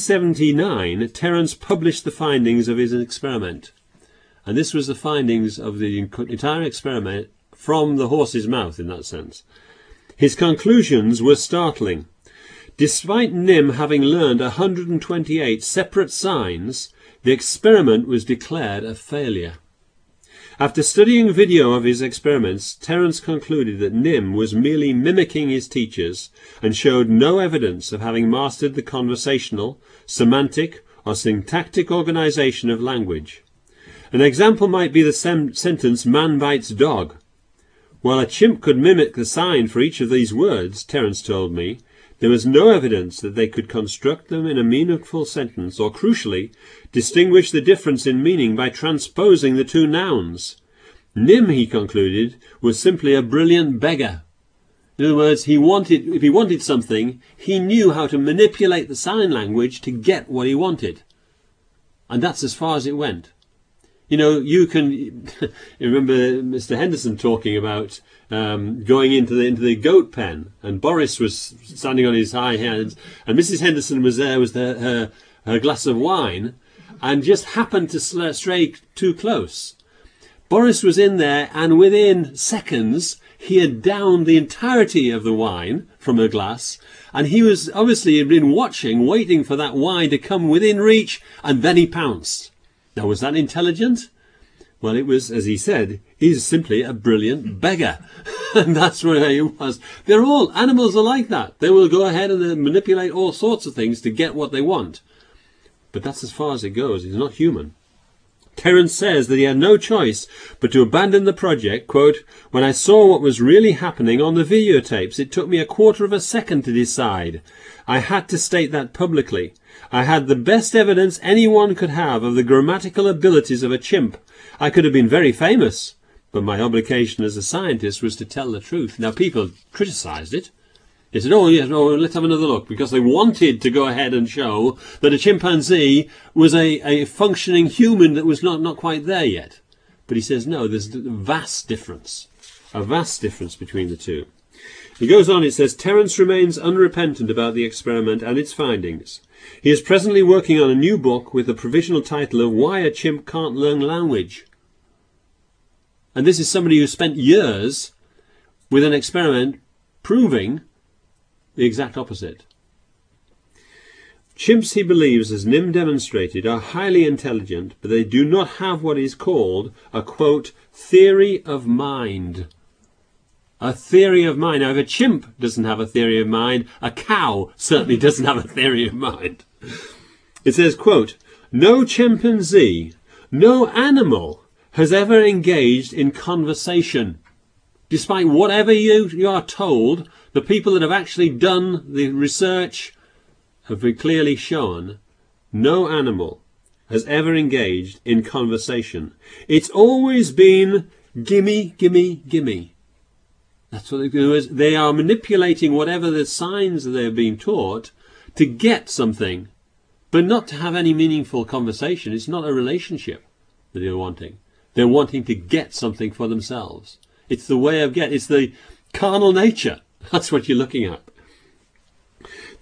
1979, Terence published the findings of his experiment. And this was the findings of the entire experiment from the horse's mouth, in that sense. His conclusions were startling. Despite Nim having learned 128 separate signs, the experiment was declared a failure. After studying video of his experiments, Terence concluded that Nim was merely mimicking his teachers and showed no evidence of having mastered the conversational, semantic, or syntactic organization of language. An example might be the sentence, "man bites dog." While a chimp could mimic the sign for each of these words, Terence told me, there was no evidence that they could construct them in a meaningful sentence, or, crucially, distinguish the difference in meaning by transposing the two nouns. Nim, he concluded, was simply a brilliant beggar. In other words, if he wanted something, he knew how to manipulate the sign language to get what he wanted. And that's as far as it went. You know, you remember Mr. Henderson talking about going into the goat pen, and Boris was standing on his high hands, and Mrs. Henderson was there with her glass of wine, and just happened to stray too close. Boris was in there, and within seconds he had downed the entirety of the wine from a glass, and he was obviously had been watching, waiting for that wine to come within reach, and then he pounced. Now, was that intelligent? Well, it was, as he said, he's simply a brilliant beggar. And that's where he was. Animals are like that. They will go ahead and manipulate all sorts of things to get what they want. But that's as far as it goes. He's not human. Terence says that he had no choice but to abandon the project. Quote, "When I saw what was really happening on the videotapes, it took me a quarter of a second to decide. I had to state that publicly. I had the best evidence anyone could have of the grammatical abilities of a chimp. I could have been very famous, but my obligation as a scientist was to tell the truth." Now, people criticized it. They said, let's have another look, because they wanted to go ahead and show that a chimpanzee was a functioning human that was not quite there yet. But he says, no, there's a vast difference between the two. He goes on, it says, Terence remains unrepentant about the experiment and its findings. He is presently working on a new book with the provisional title of Why a Chimp Can't Learn Language. And this is somebody who spent years with an experiment proving the exact opposite. Chimps, he believes, as Nim demonstrated, are highly intelligent, but they do not have what is called a, quote, theory of mind. A theory of mind. Now, if a chimp doesn't have a theory of mind, a cow certainly doesn't have a theory of mind. It says, quote, "No chimpanzee, no animal has ever engaged in conversation. Despite whatever you are told, the people that have actually done the research have been clearly shown no animal has ever engaged in conversation. It's always been gimme, gimme, gimme." That's what they do. They are manipulating whatever the signs that they're being taught to get something, but not to have any meaningful conversation. It's not a relationship that they're wanting. They're wanting to get something for themselves. It's the way of it's the carnal nature. That's what you're looking at.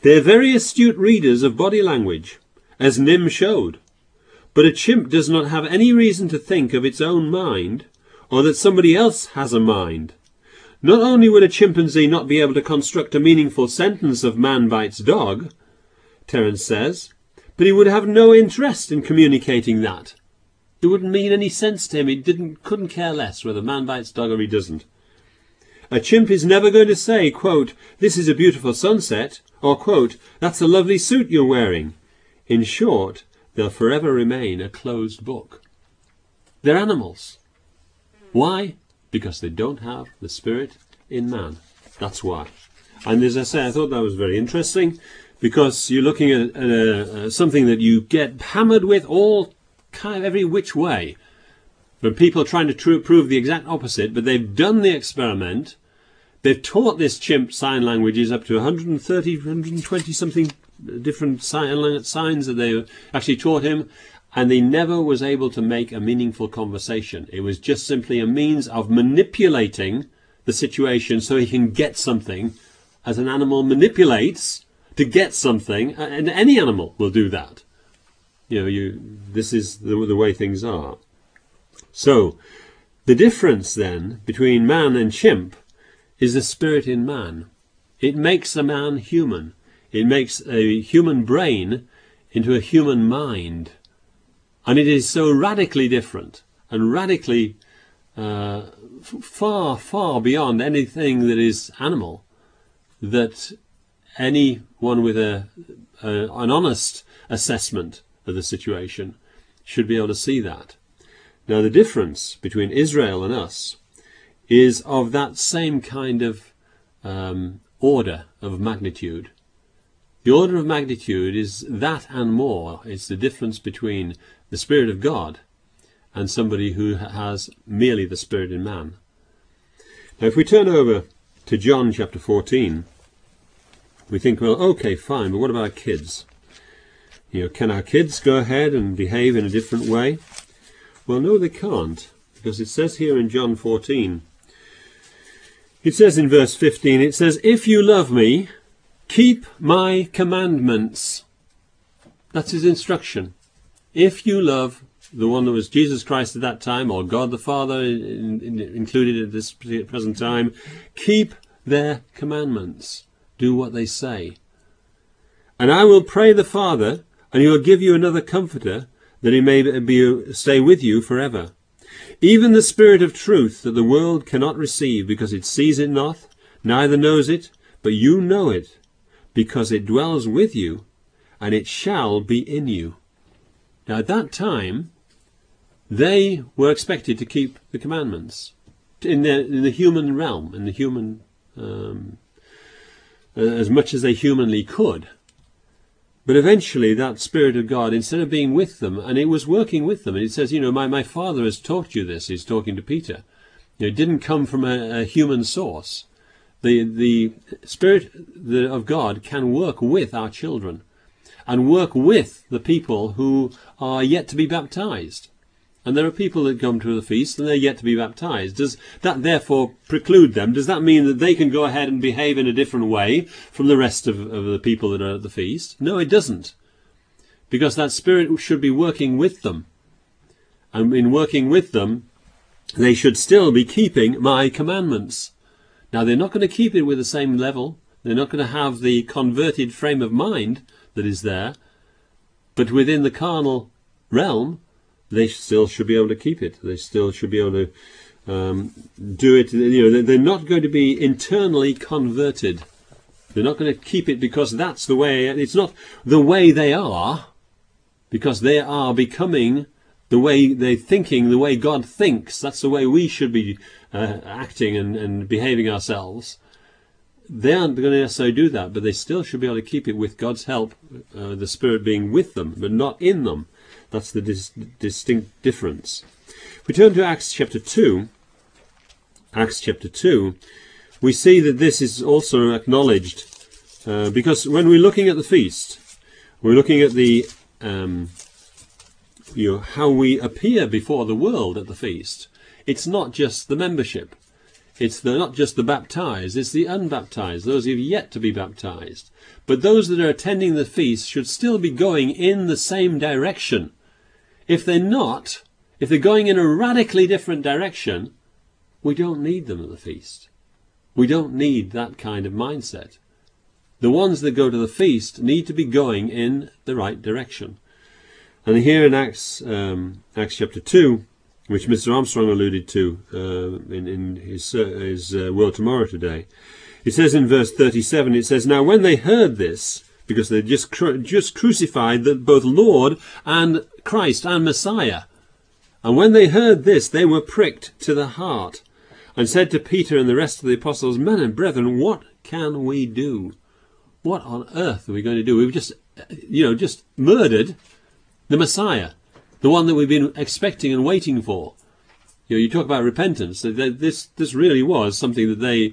They're very astute readers of body language, as Nim showed. But a chimp does not have any reason to think of its own mind, or that somebody else has a mind. Not only would a chimpanzee not be able to construct a meaningful sentence of man bites dog, Terence says, but he would have no interest in communicating that. It wouldn't mean any sense to him. He couldn't care less whether man bites dog or he doesn't. A chimp is never going to say, quote, "This is a beautiful sunset," or, quote, "That's a lovely suit you're wearing." In short, they'll forever remain a closed book. They're animals. Why? Because they don't have the spirit in man. That's why. And as I say, I thought that was very interesting, because you're looking at something that you get hammered with all kind of every which way. But people are trying to prove the exact opposite, but they've done the experiment. They've taught this chimp sign languages up to 130, 120 something different signs that they actually taught him, and he never was able to make a meaningful conversation. It was just simply a means of manipulating the situation so he can get something, as an animal manipulates to get something, and any animal will do that. This is the way things are. So, the difference then between man and chimp is the spirit in man. It makes a man human. It makes a human brain into a human mind. And it is so radically different and radically far, far beyond anything that is animal, that anyone with an honest assessment of the situation should be able to see that. Now, the difference between Israel and us is of that same kind of order of magnitude. The order of magnitude is that and more. It's the difference between the Spirit of God and somebody who has merely the Spirit in man. Now, if we turn over to John chapter 14, we think, well, okay, fine, but what about our kids? Can our kids go ahead and behave in a different way? Well, no, they can't, because it says here in John 14, it says in verse 15, it says, "If you love me, keep my commandments." That's his instruction. If you love the one that was Jesus Christ at that time, or God the Father included at this present time, keep their commandments. Do what they say. "And I will pray the Father, and he will give you another comforter, that he may stay with you forever. Even the Spirit of truth, that the world cannot receive, because it sees it not, neither knows it, but you know it, because it dwells with you, and it shall be in you." Now at that time, they were expected to keep the commandments in the human realm, in the human, as much as they humanly could. But eventually that Spirit of God, instead of being with them, and it was working with them, and it says, my Father has taught you this, he's talking to Peter. It didn't come from a human source. The Spirit of God can work with our children and work with the people who are yet to be baptized. And there are people that come to the feast and they're yet to be baptized. Does that therefore preclude them? Does that mean that they can go ahead and behave in a different way from the rest of the people that are at the feast? No, it doesn't. Because that Spirit should be working with them. And in working with them, they should still be keeping my commandments. Now, they're not going to keep it with the same level. They're not going to have the converted frame of mind that is there. But within the carnal realm, they still should be able to keep it. They still should be able to do it. They're not going to be internally converted. They're not going to keep it because that's the way. It's not the way they are, because they are becoming the way they're thinking, the way God thinks. That's the way we should be acting and behaving ourselves. They aren't going to necessarily do that, but they still should be able to keep it with God's help, the Spirit being with them, but not in them. That's the distinct difference. If we turn to Acts chapter 2, we see that this is also acknowledged, because when we're looking at the feast, we're looking at the how we appear before the world at the feast. It's not just the membership. It's not just the baptized, it's the unbaptized, those who have yet to be baptized. But those that are attending the feast should still be going in the same direction. If they're not, if they're going in a radically different direction, we don't need them at the feast. We don't need that kind of mindset. The ones that go to the feast need to be going in the right direction. And here in Acts chapter 2, which Mr. Armstrong alluded to in his World Tomorrow today, it says in verse 37, it says, "Now when they heard this," because they just crucified both Lord and Christ and Messiah, "and when they heard this, they were pricked to the heart, and said to Peter and the rest of the apostles, 'Men and brethren, what can we do?'" What on earth are we going to do? We've just murdered the Messiah, the one that we've been expecting and waiting for. You talk about repentance. This really was something that they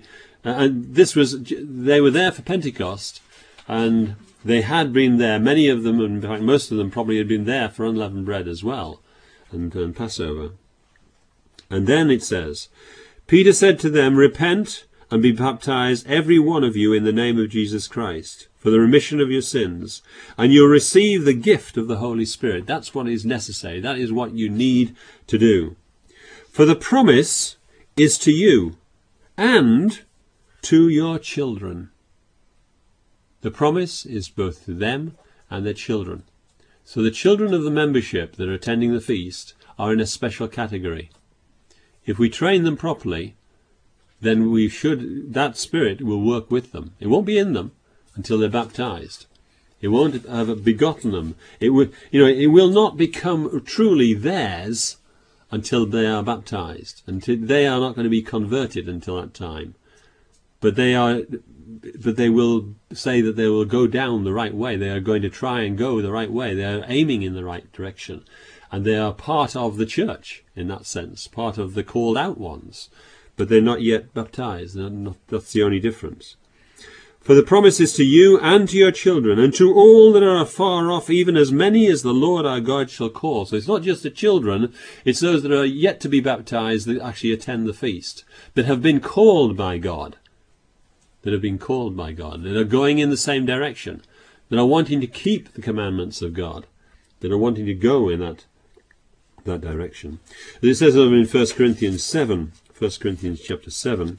were there for Pentecost, and they had been there. Many of them, and in fact most of them, probably had been there for unleavened bread as well, and Passover. And then it says, "Peter said to them, 'Repent and be baptized, every one of you, in the name of Jesus Christ, for the remission of your sins, and you'll receive the gift of the Holy Spirit.'" That's what is necessary. That is what you need to do. "For the promise is to you and to your children." The promise is both to them and their children. So the children of the membership that are attending the feast are in a special category. If we train them properly, then that Spirit will work with them. It won't be in them until they're baptized. It won't have begotten them. It will not become truly theirs until they are baptized. Until they are not going to be converted until that time. But they will say that they will go down the right way. They are going to try and go the right way. They are aiming in the right direction. And they are part of the church in that sense, part of the called out ones. But they're not yet baptized. That's the only difference. "For the promise is to you and to your children, and to all that are afar off, even as many as the Lord our God shall call." So it's not just the children, it's those that are yet to be baptized that actually attend the feast, that have been called by God, that are going in the same direction, that are wanting to keep the commandments of God, that are wanting to go in that direction. And it says over in 1 Corinthians 7, 1 Corinthians chapter 7,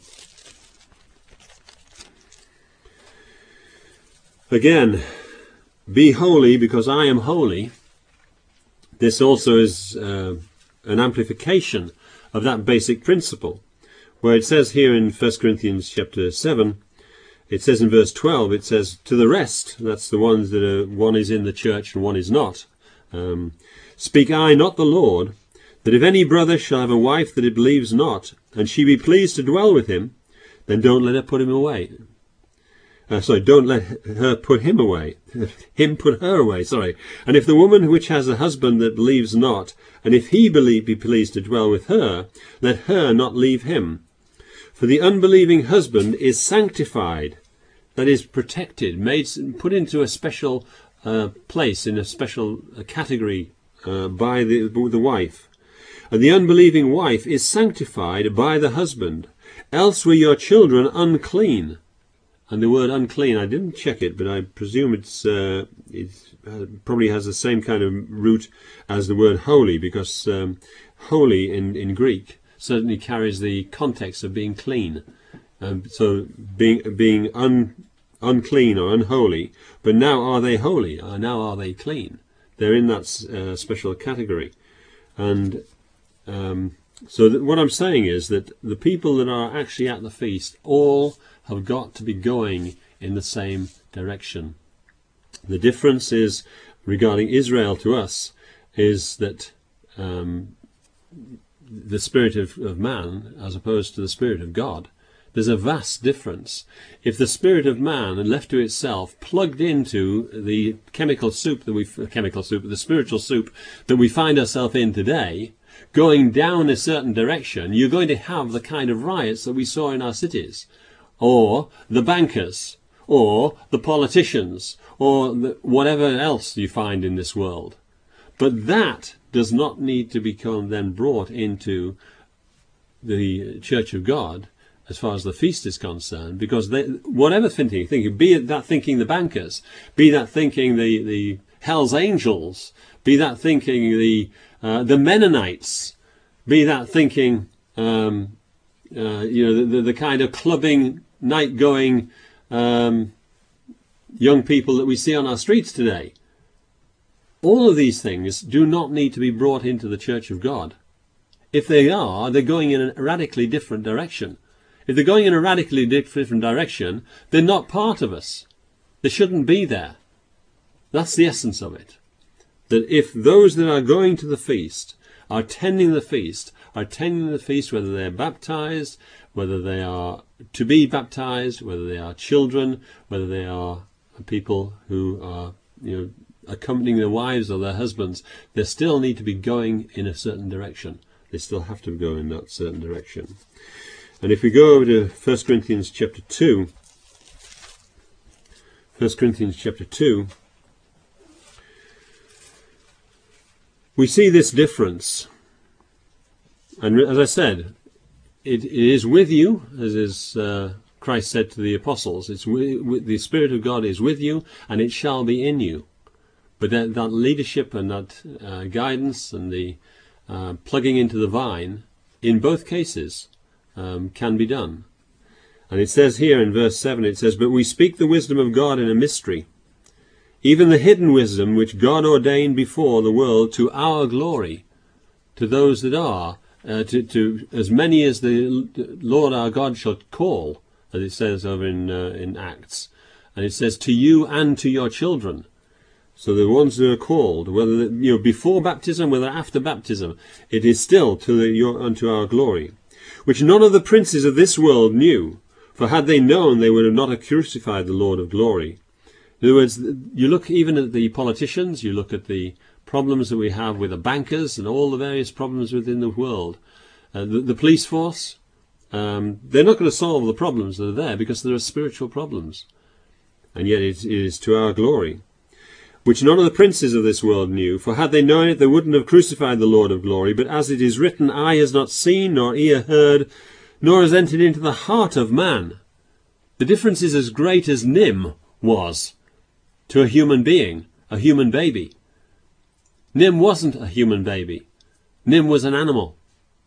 again, "Be holy because I am holy." This also is an amplification of that basic principle, where it says here in 1 Corinthians chapter 7, it says in verse 12, it says, "To the rest," that's the ones that one is in the church and one is not, "speak I, not the Lord, that if any brother shall have a wife that he believes not, and she be pleased to dwell with him, then don't let her put him away." Don't let her put him away. Him put her away, sorry. "And if the woman which has a husband that believes not, and if he be pleased to dwell with her, let her not leave him. For the unbelieving husband is sanctified," that is protected, put into a special place, in a special category by the wife. "And the unbelieving wife is sanctified by the husband. Else were your children unclean." And the word unclean, I didn't check it, but I presume it probably has the same kind of root as the word holy, because holy in Greek certainly carries the context of being clean. So being unclean or unholy, but now are they holy? Now are they clean? They're in that special category. And what I'm saying is that the people that are actually at the feast all have got to be going in the same direction. The difference is, regarding Israel to us, is that the spirit of man as opposed to the spirit of God, there's a vast difference. If the spirit of man, left to itself, plugged into the the spiritual soup that we find ourselves in today, going down a certain direction, you're going to have the kind of riots that we saw in our cities, or the bankers, or the politicians, or whatever else you find in this world. But that does not need to become then brought into the Church of God as far as the feast is concerned, because whatever thinking, be it that thinking the bankers, be that thinking the Hell's Angels, be that thinking the Mennonites, be that thinking the kind of clubbing, night-going young people that we see on our streets today. All of these things do not need to be brought into the Church of God. If they are, they're going in a radically different direction. If they're going in a radically different direction, they're not part of us. They shouldn't be there. That's the essence of it. That if those that are going to the feast are attending the feast, whether they are baptized, whether they are to be baptized, whether they are children, whether they are people who are, accompanying their wives or their husbands, they still need to be going in a certain direction. They still have to go in that certain direction. And if we go over to 1 Corinthians chapter 2, 1 Corinthians chapter 2, we see this difference. And as I said, it is with you, as is Christ said to the apostles. The Spirit of God is with you, and it shall be in you. But that leadership and that guidance and the plugging into the vine, in both cases, can be done. And it says here in verse 7, it says, "But we speak the wisdom of God in a mystery, even the hidden wisdom which God ordained before the world to our glory," to those that are, to as many as the Lord our God shall call, as it says over in Acts. And it says, "to you and to your children." So the ones that are called, whether before baptism, whether after baptism, it is still unto our glory, which none of the princes of this world knew. For had they known, they would have not crucified the Lord of glory. In other words, you look even at the politicians, you look at the problems that we have with the bankers and all the various problems within the world. The police force, they're not going to solve the problems that are there because there are spiritual problems. And yet it is to our glory, which none of the princes of this world knew. For had they known it, they wouldn't have crucified the Lord of glory. But as it is written, eye has not seen, nor ear heard, nor has entered into the heart of man. The difference is as great as Nim was to a human being, a human baby. Nim wasn't a human baby. Nim was an animal.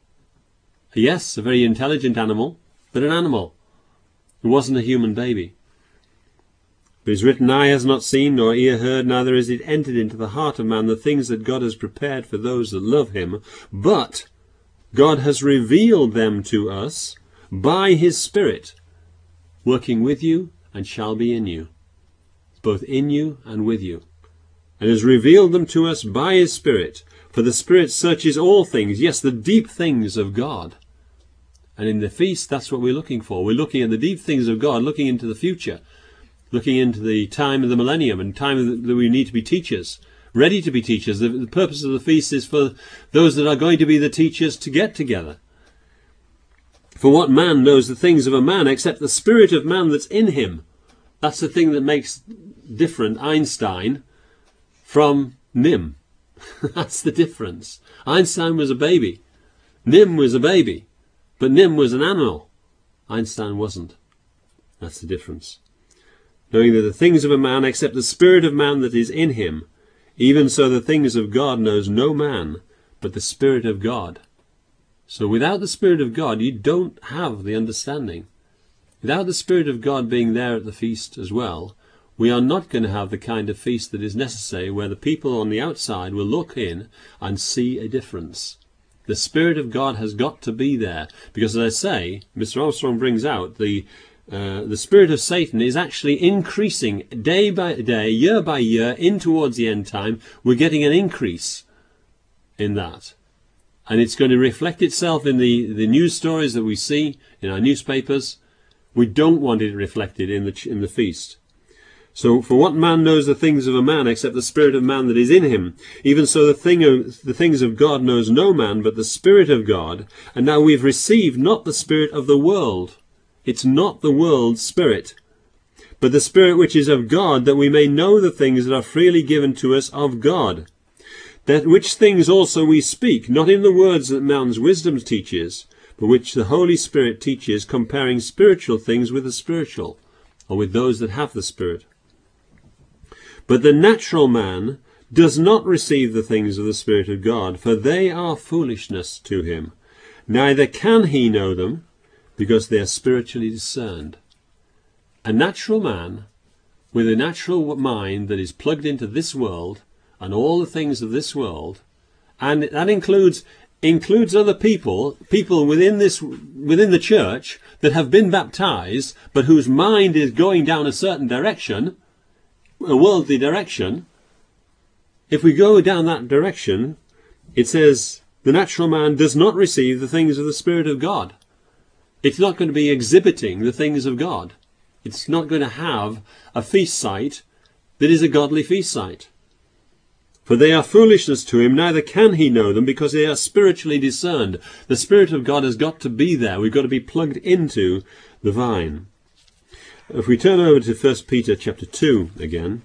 Yes, a very intelligent animal, but an animal. It wasn't a human baby. But it is written, eye has not seen, nor ear heard, neither has it entered into the heart of man the things that God has prepared for those that love him. But God has revealed them to us by his Spirit, working with you and shall be in you, both in you and with you, and has revealed them to us by his Spirit. For the Spirit searches all things, yes, the deep things of God. And in the feast, that's what we're looking for. We're looking at the deep things of God, looking into the future, looking into the time of the millennium and time that we need to be teachers, ready to be teachers. The purpose of the feast is for those that are going to be the teachers to get together. For what man knows the things of a man except the spirit of man that's in him? That's the thing that makes different Einstein from Nim. That's the difference. Einstein was a baby. Nim was a baby. But Nim was an animal. Einstein wasn't. That's the difference. Knowing that the things of a man except the spirit of man that is in him, even so the things of God knows no man, but the Spirit of God. So without the Spirit of God, you don't have the understanding. Without the Spirit of God being there at the feast as well, we are not going to have the kind of feast that is necessary where the people on the outside will look in and see a difference. The Spirit of God has got to be there, because as I say, Mr. Armstrong brings out the spirit of Satan is actually increasing day by day, year by year, in towards the end time. We're getting an increase in that. And it's going to reflect itself in the news stories that we see in our newspapers. We don't want it reflected in the feast. So, for what man knows the things of a man except the spirit of man that is in him? Even so the things of God knows no man but the Spirit of God. And now we've received not the spirit of the world. It's not the world's spirit, but the Spirit which is of God, that we may know the things that are freely given to us of God. That which things also we speak, not in the words that man's wisdom teaches, but which the Holy Spirit teaches, comparing spiritual things with the spiritual, or with those that have the Spirit. But the natural man does not receive the things of the Spirit of God, for they are foolishness to him. Neither can he know them, because they are spiritually discerned. A natural man, with a natural mind that is plugged into this world, and all the things of this world, and that includes other people within the church that have been baptized, but whose mind is going down a certain direction, a worldly direction. If we go down that direction, it says the natural man does not receive the things of the Spirit of God. It's not going to be exhibiting the things of God. It's not going to have a feast site that is a godly feast site. For they are foolishness to him, neither can he know them, because they are spiritually discerned. The Spirit of God has got to be there. We've got to be plugged into the vine. If we turn over to 1 Peter chapter 2 again.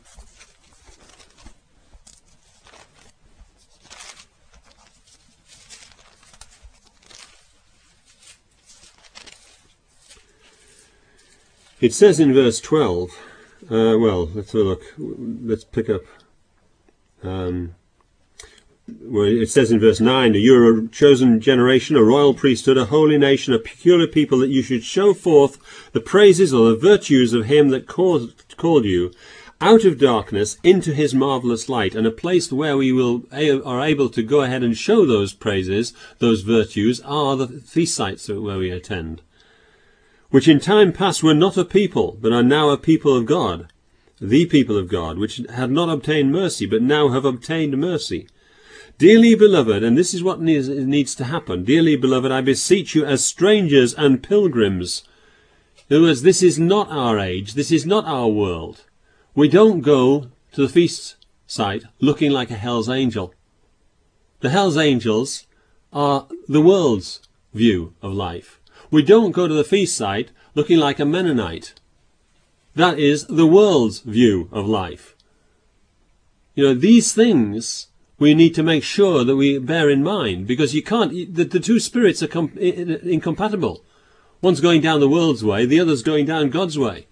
It says in verse 12, well, let's have a look. Let's pick up. Well, it says in verse 9, you are a chosen generation, a royal priesthood, a holy nation, a peculiar people, that you should show forth the praises or the virtues of him that called you out of darkness into his marvelous light. And a place where we are able to go ahead and show those praises, those virtues, are the feast sites where we attend, which in time past were not a people, but are now a people of God, the people of God, which had not obtained mercy, but now have obtained mercy. Dearly beloved, and this is what needs to happen, dearly beloved, I beseech you as strangers and pilgrims. In other words, this is not our age, this is not our world. We don't go to the feast site looking like a Hell's Angel. The Hell's Angels are the world's view of life. We don't go to the feast site looking like a Mennonite. That is the world's view of life. You know, these things we need to make sure that we bear in mind, because you can't, the two spirits are incompatible. One's going down the world's way, the other's going down God's way.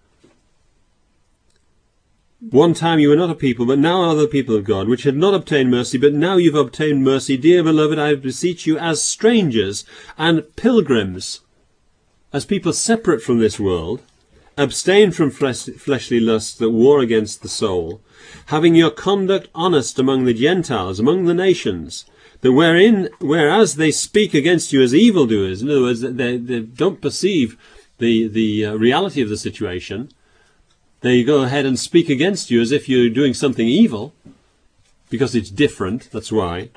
One time you were not a people, but now are the people of God, which had not obtained mercy, but now you've obtained mercy. Dear beloved, I beseech you as strangers and pilgrims, as people separate from this world, abstain from fleshly lusts that war against the soul, having your conduct honest among the Gentiles, among the nations, that whereas they speak against you as evildoers, in other words, they don't perceive the reality of the situation, they go ahead and speak against you as if you're doing something evil, because it's different, that's why.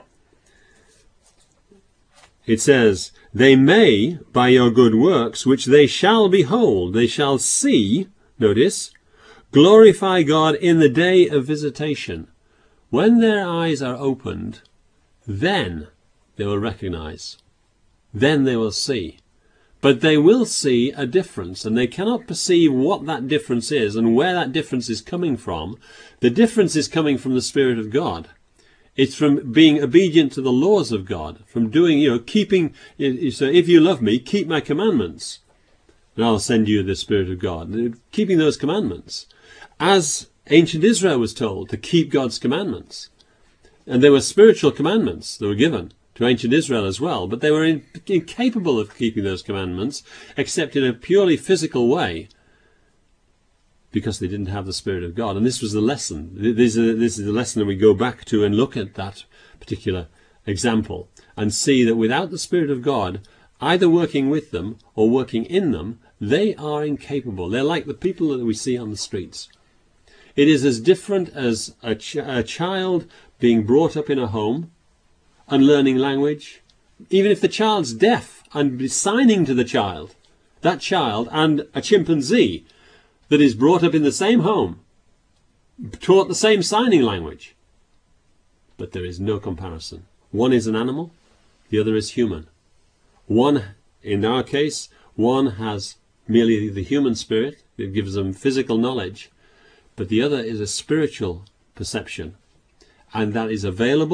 It says, they may, by your good works, which they shall behold, they shall see, notice, glorify God in the day of visitation. When their eyes are opened, then they will recognize. Then they will see. But they will see a difference, and they cannot perceive what that difference is and where that difference is coming from. The difference is coming from the Spirit of God. It's from being obedient to the laws of God, from doing, keeping. So if you love me, keep my commandments, and I'll send you the Spirit of God. Keeping those commandments, as ancient Israel was told to keep God's commandments, and there were spiritual commandments that were given to ancient Israel as well, but they were incapable of keeping those commandments except in a purely physical way, because they didn't have the Spirit of God. And this was the lesson. This is the lesson that we go back to and look at that particular example and see that without the Spirit of God either working with them or working in them, they are incapable. They're like the people that we see on the streets. It is as different as a child being brought up in a home and learning language. Even if the child's deaf, and signing to the child, that child, and a chimpanzee that is brought up in the same home, taught the same signing language. But there is no comparison. One is an animal, the other is human. One, in our case, one has merely the human spirit that gives them physical knowledge, but the other is a spiritual perception, and that is available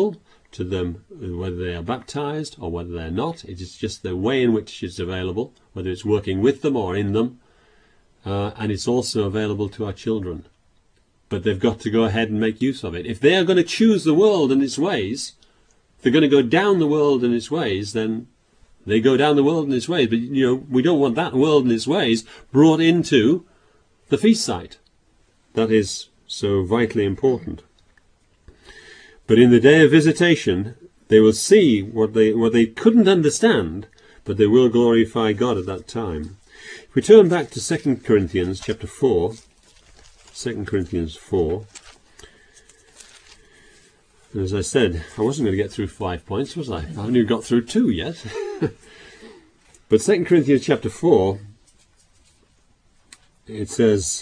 to them whether they are baptized or whether they're not. It is just the way in which it's available, whether it's working with them or in them. And it's also available to our children. But they've got to go ahead and make use of it. If they are going to choose the world and its ways, if they're going to go down the world and its ways, then they go down the world and its ways. But, we don't want that world and its ways brought into the feast site. That is so vitally important. But in the day of visitation, they will see what they couldn't understand, but they will glorify God at that time. If we turn back to 2 Corinthians chapter 4, 2 Corinthians 4, and as I said, I wasn't going to get through 5 points, was I? I haven't even got through 2 yet. But 2 Corinthians chapter 4, it says,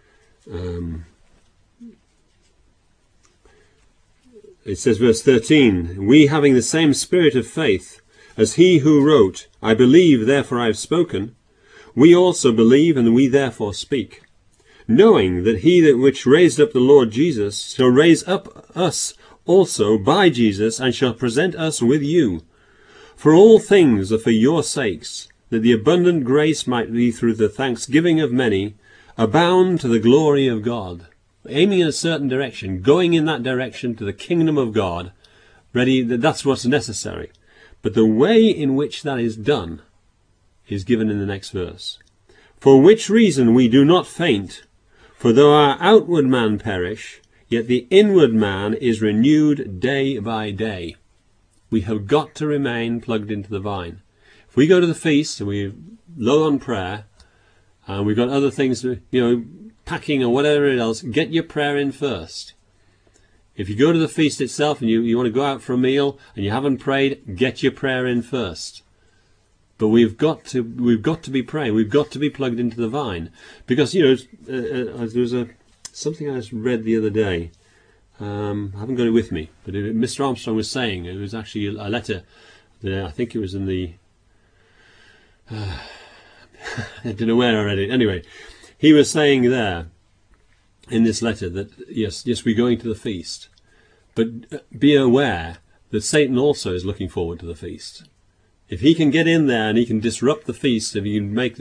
verse 13, we having the same spirit of faith as he who wrote, I believe, therefore I have spoken, we also believe, and we therefore speak, knowing that he that which raised up the Lord Jesus shall raise up us also by Jesus, and shall present us with you. For all things are for your sakes, that the abundant grace might be through the thanksgiving of many, abound to the glory of God. Aiming in a certain direction, going in that direction to the kingdom of God, ready, that's what's necessary. But the way in which that is done is given in the next verse. For which reason we do not faint, for though our outward man perish, yet the inward man is renewed day by day. We have got to remain plugged into the vine. If we go to the feast and we're low on prayer, and we've got other things, packing or whatever else, get your prayer in first. If you go to the feast itself and you want to go out for a meal and you haven't prayed, get your prayer in first. But we've got to be praying. We've got to be plugged into the vine, because there was something I read the other day. I haven't got it with me, but Mr. Armstrong was saying, it was actually a letter. I think it was in the. I don't know where I read it. Anyway, he was saying there in this letter that yes, we're going to the feast, but be aware that Satan also is looking forward to the feast. If he can get in there and he can disrupt the feast, if he can make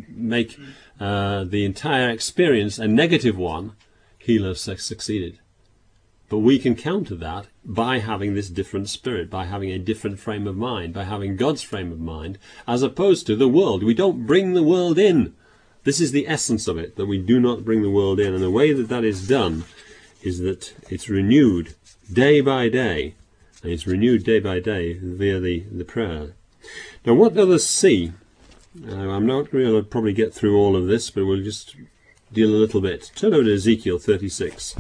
the entire experience a negative one, he'll have succeeded. But we can counter that by having this different spirit, by having a different frame of mind, by having God's frame of mind, as opposed to the world. We don't bring the world in. This is the essence of it, that we do not bring the world in. And the way that that is done is that it's renewed day by day, and it's renewed day by day via the prayer. Now, what others see, I'm not going to probably get through all of this, but we'll just deal a little bit. Turn over to Ezekiel 36.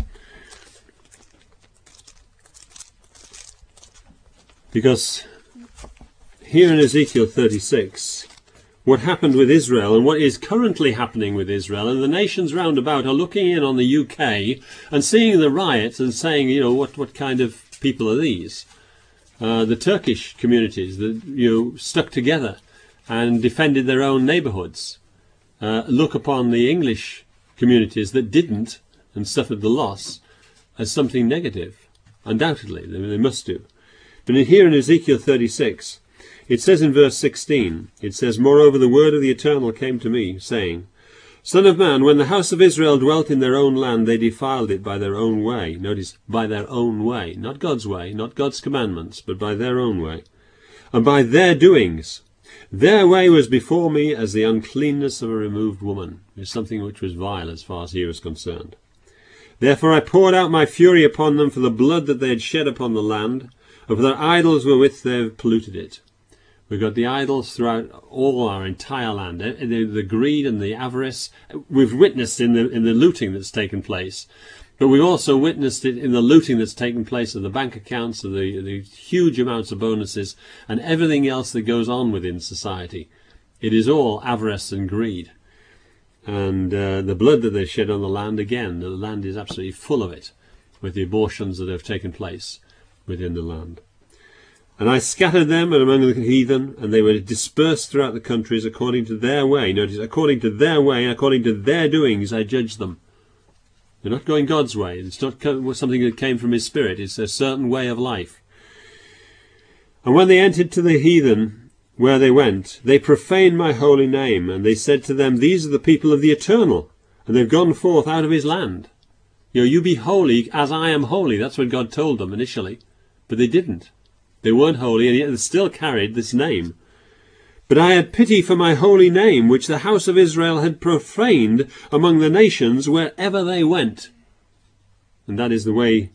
Because here in Ezekiel 36, what happened with Israel and what is currently happening with Israel, and the nations round about are looking in on the UK and seeing the riots and saying, what kind of people are these? The Turkish communities that stuck together and defended their own neighbourhoods look upon the English communities that didn't and suffered the loss as something negative. Undoubtedly, they must do. But here in Ezekiel 36, it says in verse 16, it says, Moreover, the word of the Eternal came to me, saying, Son of man, when the house of Israel dwelt in their own land, they defiled it by their own way. Notice, by their own way. Not God's way, not God's commandments, but by their own way. And by their doings. Their way was before me as the uncleanness of a removed woman. It's something which was vile as far as he was concerned. Therefore I poured out my fury upon them for the blood that they had shed upon the land, and for their idols wherewith they have polluted it. We've got the idols throughout all our entire land, the greed and the avarice. We've witnessed in the looting that's taken place, but we've also witnessed it in the looting that's taken place of the bank accounts, of the huge amounts of bonuses, and everything else that goes on within society. It is all avarice and greed. And the blood that they shed on the land, again, the land is absolutely full of it, with the abortions that have taken place within the land. And I scattered them among the heathen, and they were dispersed throughout the countries according to their way. Notice, according to their way, and according to their doings, I judged them. They're not going God's way. It's not something that came from his spirit. It's a certain way of life. And when they entered to the heathen where they went, they profaned my holy name, and they said to them, these are the people of the Eternal, and they've gone forth out of his land. You be holy as I am holy. That's what God told them initially. But they didn't. They weren't holy, and yet they still carried this name. But I had pity for my holy name, which the house of Israel had profaned among the nations wherever they went. And that is the way,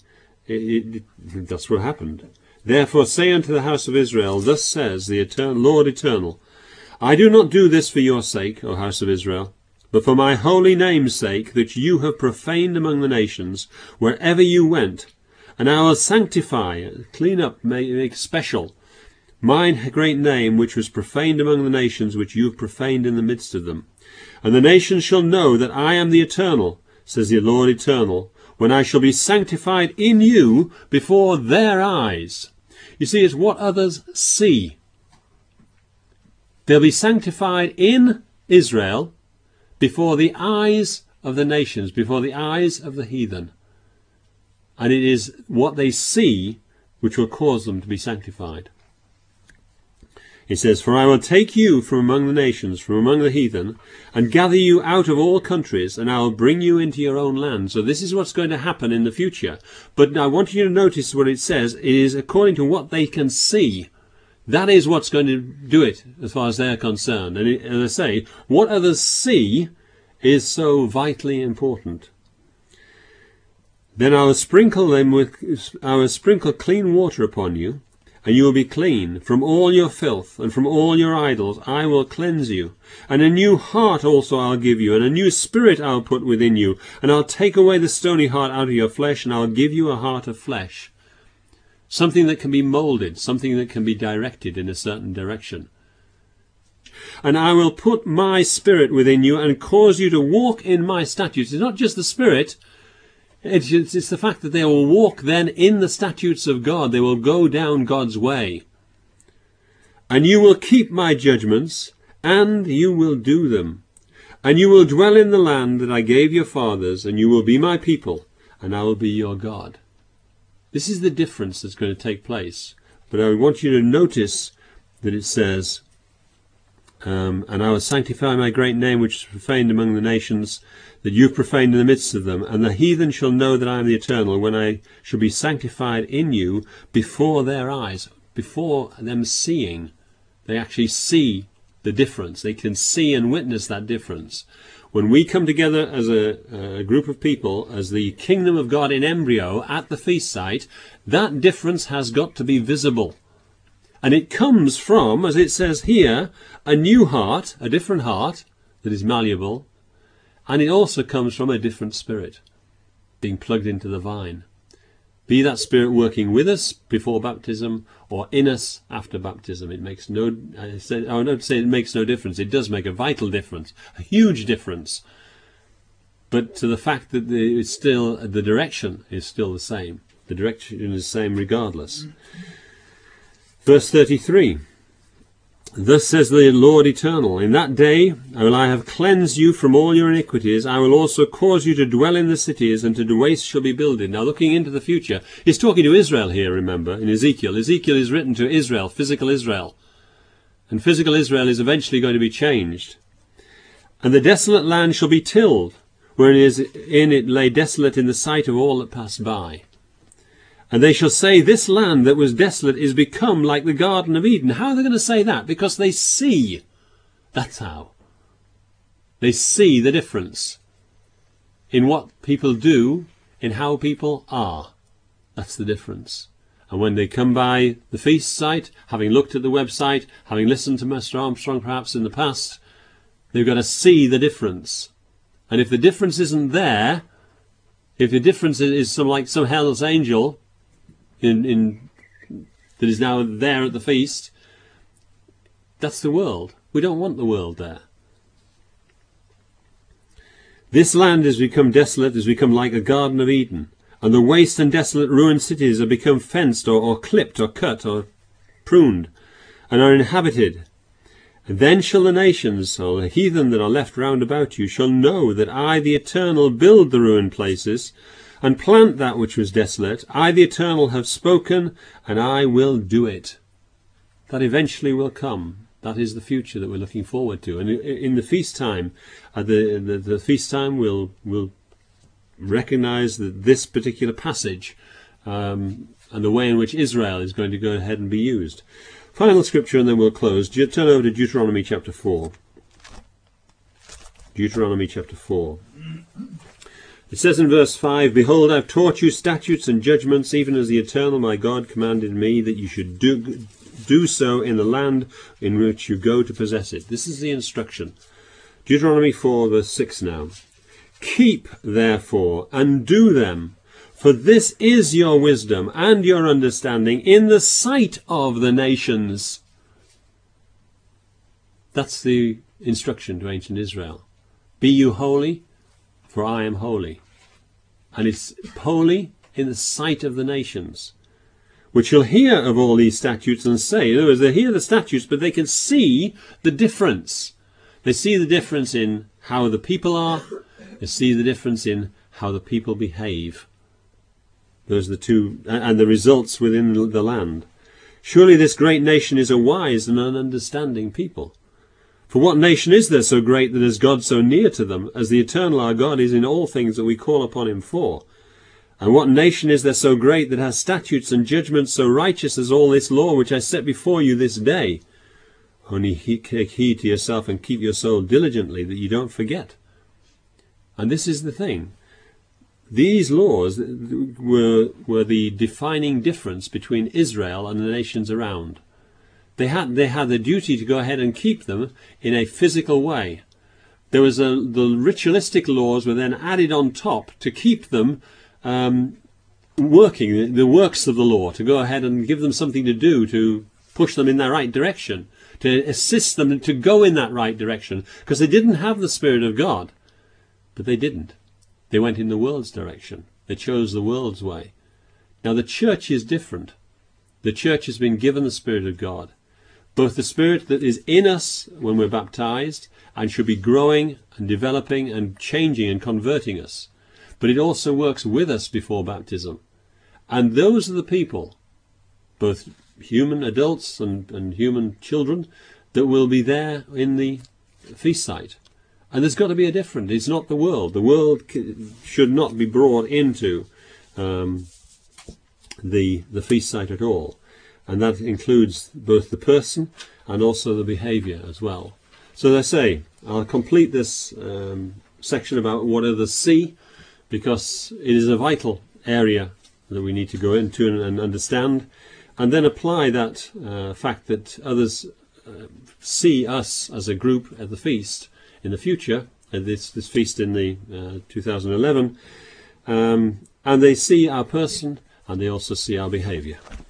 that's what happened. Therefore say unto the house of Israel, thus says the Lord Eternal, I do not do this for your sake, O house of Israel, but for my holy name's sake, that you have profaned among the nations, wherever you went. And I will sanctify, clean up, make special, my great name, which was profaned among the nations, which you have profaned in the midst of them. And the nations shall know that I am the Eternal, says the Lord Eternal, when I shall be sanctified in you before their eyes. You see, it's what others see. They'll be sanctified in Israel before the eyes of the nations, before the eyes of the heathen. And it is what they see which will cause them to be sanctified. It says, for I will take you from among the nations, from among the heathen, and gather you out of all countries, and I will bring you into your own land. So this is what's going to happen in the future. But I want you to notice what it says. It is according to what they can see. That is what's going to do it, as far as they're concerned. And as I say, what others see is so vitally important. Then I will sprinkle clean water upon you, and you will be clean from all your filth, and from all your idols I will cleanse you. And a new heart also I'll give you, and a new spirit I'll put within you. And I'll take away the stony heart out of your flesh, and I'll give you a heart of flesh. Something that can be moulded, something that can be directed in a certain direction. And I will put my spirit within you, and cause you to walk in my statutes. It's not just the spirit. It's the fact that they will walk then in the statutes of God. They will go down God's way. And you will keep my judgments, and you will do them. And you will dwell in the land that I gave your fathers, and you will be my people, and I will be your God. This is the difference that's going to take place. But I want you to notice that it says, and I will sanctify my great name, which is profaned among the nations, that you have profaned in the midst of them. And the heathen shall know that I am the Eternal, when I shall be sanctified in you before their eyes. Before them seeing, they actually see the difference. They can see and witness that difference. When we come together as a group of people, as the kingdom of God in embryo at the feast site, that difference has got to be visible. And it comes from, as it says here, a new heart, a different heart that is malleable. And it also comes from a different spirit being plugged into the vine. Be that spirit working with us before baptism or in us after baptism. It makes no, I don't say it makes no difference. It does make a vital difference, a huge difference. But to the fact that it's still, the direction is still the same. The direction is the same regardless. Verse 33. Thus says the Lord Eternal, in that day will I have cleansed you from all your iniquities. I will also cause you to dwell in the cities, and to the waste shall be builded. Now, looking into the future, he's talking to Israel here, remember, in Ezekiel. Ezekiel is written to Israel, physical Israel. And physical Israel is eventually going to be changed. And the desolate land shall be tilled, wherein it lay desolate in the sight of all that passed by. And they shall say, this land that was desolate is become like the Garden of Eden. How are they going to say that? Because they see. That's how. They see the difference in what people do, in how people are. That's the difference. And when they come by the feast site, having looked at the website, having listened to Mr. Armstrong perhaps in the past, they've got to see the difference. And if the difference isn't there, if the difference is like some Hell's Angel that is now there at the feast, that's the world. We don't want the world there. This land has become desolate, has become like a Garden of Eden, and the waste and desolate ruined cities have become fenced or clipped or cut or pruned, and are inhabited. And then shall the nations, or the heathen that are left round about you, shall know that I, the Eternal, build the ruined places, and plant that which was desolate. I, the Eternal, have spoken, and I will do it. that eventually will come. That is the future that we're looking forward to. And in the feast time, the feast time will recognize that this particular passage and the way in which Israel is going to go ahead and be used. Final scripture, and then we'll close. Turn over to Deuteronomy chapter 4. Deuteronomy chapter 4. It says in verse 5, "Behold, I have taught you statutes and judgments, even as the Eternal my God commanded me, that you should do so in the land in which you go to possess it." This is the instruction. Deuteronomy 4, verse 6 now. "Keep, therefore, and do them, for this is your wisdom and your understanding in the sight of the nations." That's the instruction to ancient Israel. "Be you holy, for I am holy." And it's holy in the sight of the nations, which shall hear of all these statutes and say. In other words, they hear the statutes, but they can see the difference. They see the difference in how the people are. They see the difference in how the people behave. Those are the two, and the results within the land. "Surely this great nation is a wise and an understanding people. For what nation is there so great that has God so near to them, as the Eternal our God is in all things that we call upon him for? And what nation is there so great that has statutes and judgments so righteous as all this law which I set before you this day? Only take heed to yourself and keep your soul diligently, that you don't forget." And this is the thing. These laws were the defining difference between Israel and the nations around. They had the duty to go ahead and keep them in a physical way. There was the ritualistic laws were then added on top to keep them working, the works of the law, to go ahead and give them something to do, to push them in the right direction, to assist them to go in that right direction, because they didn't have the Spirit of God. But they didn't. They went in the world's direction. They chose the world's way. Now the church is different. The church has been given the Spirit of God. Both the Spirit that is in us when we're baptized and should be growing and developing and changing and converting us. But it also works with us before baptism. And those are the people, both human adults and human children, that will be there in the feast site. And there's got to be a difference. It's not the world. The world should not be brought into the feast site at all. And that includes both the person and also the behavior as well. So as I say, I'll complete this section about what others see, because it is a vital area that we need to go into and understand, and then apply that fact that others see us as a group at the feast in the future, at this feast in the 2011, and they see our person and they also see our behavior.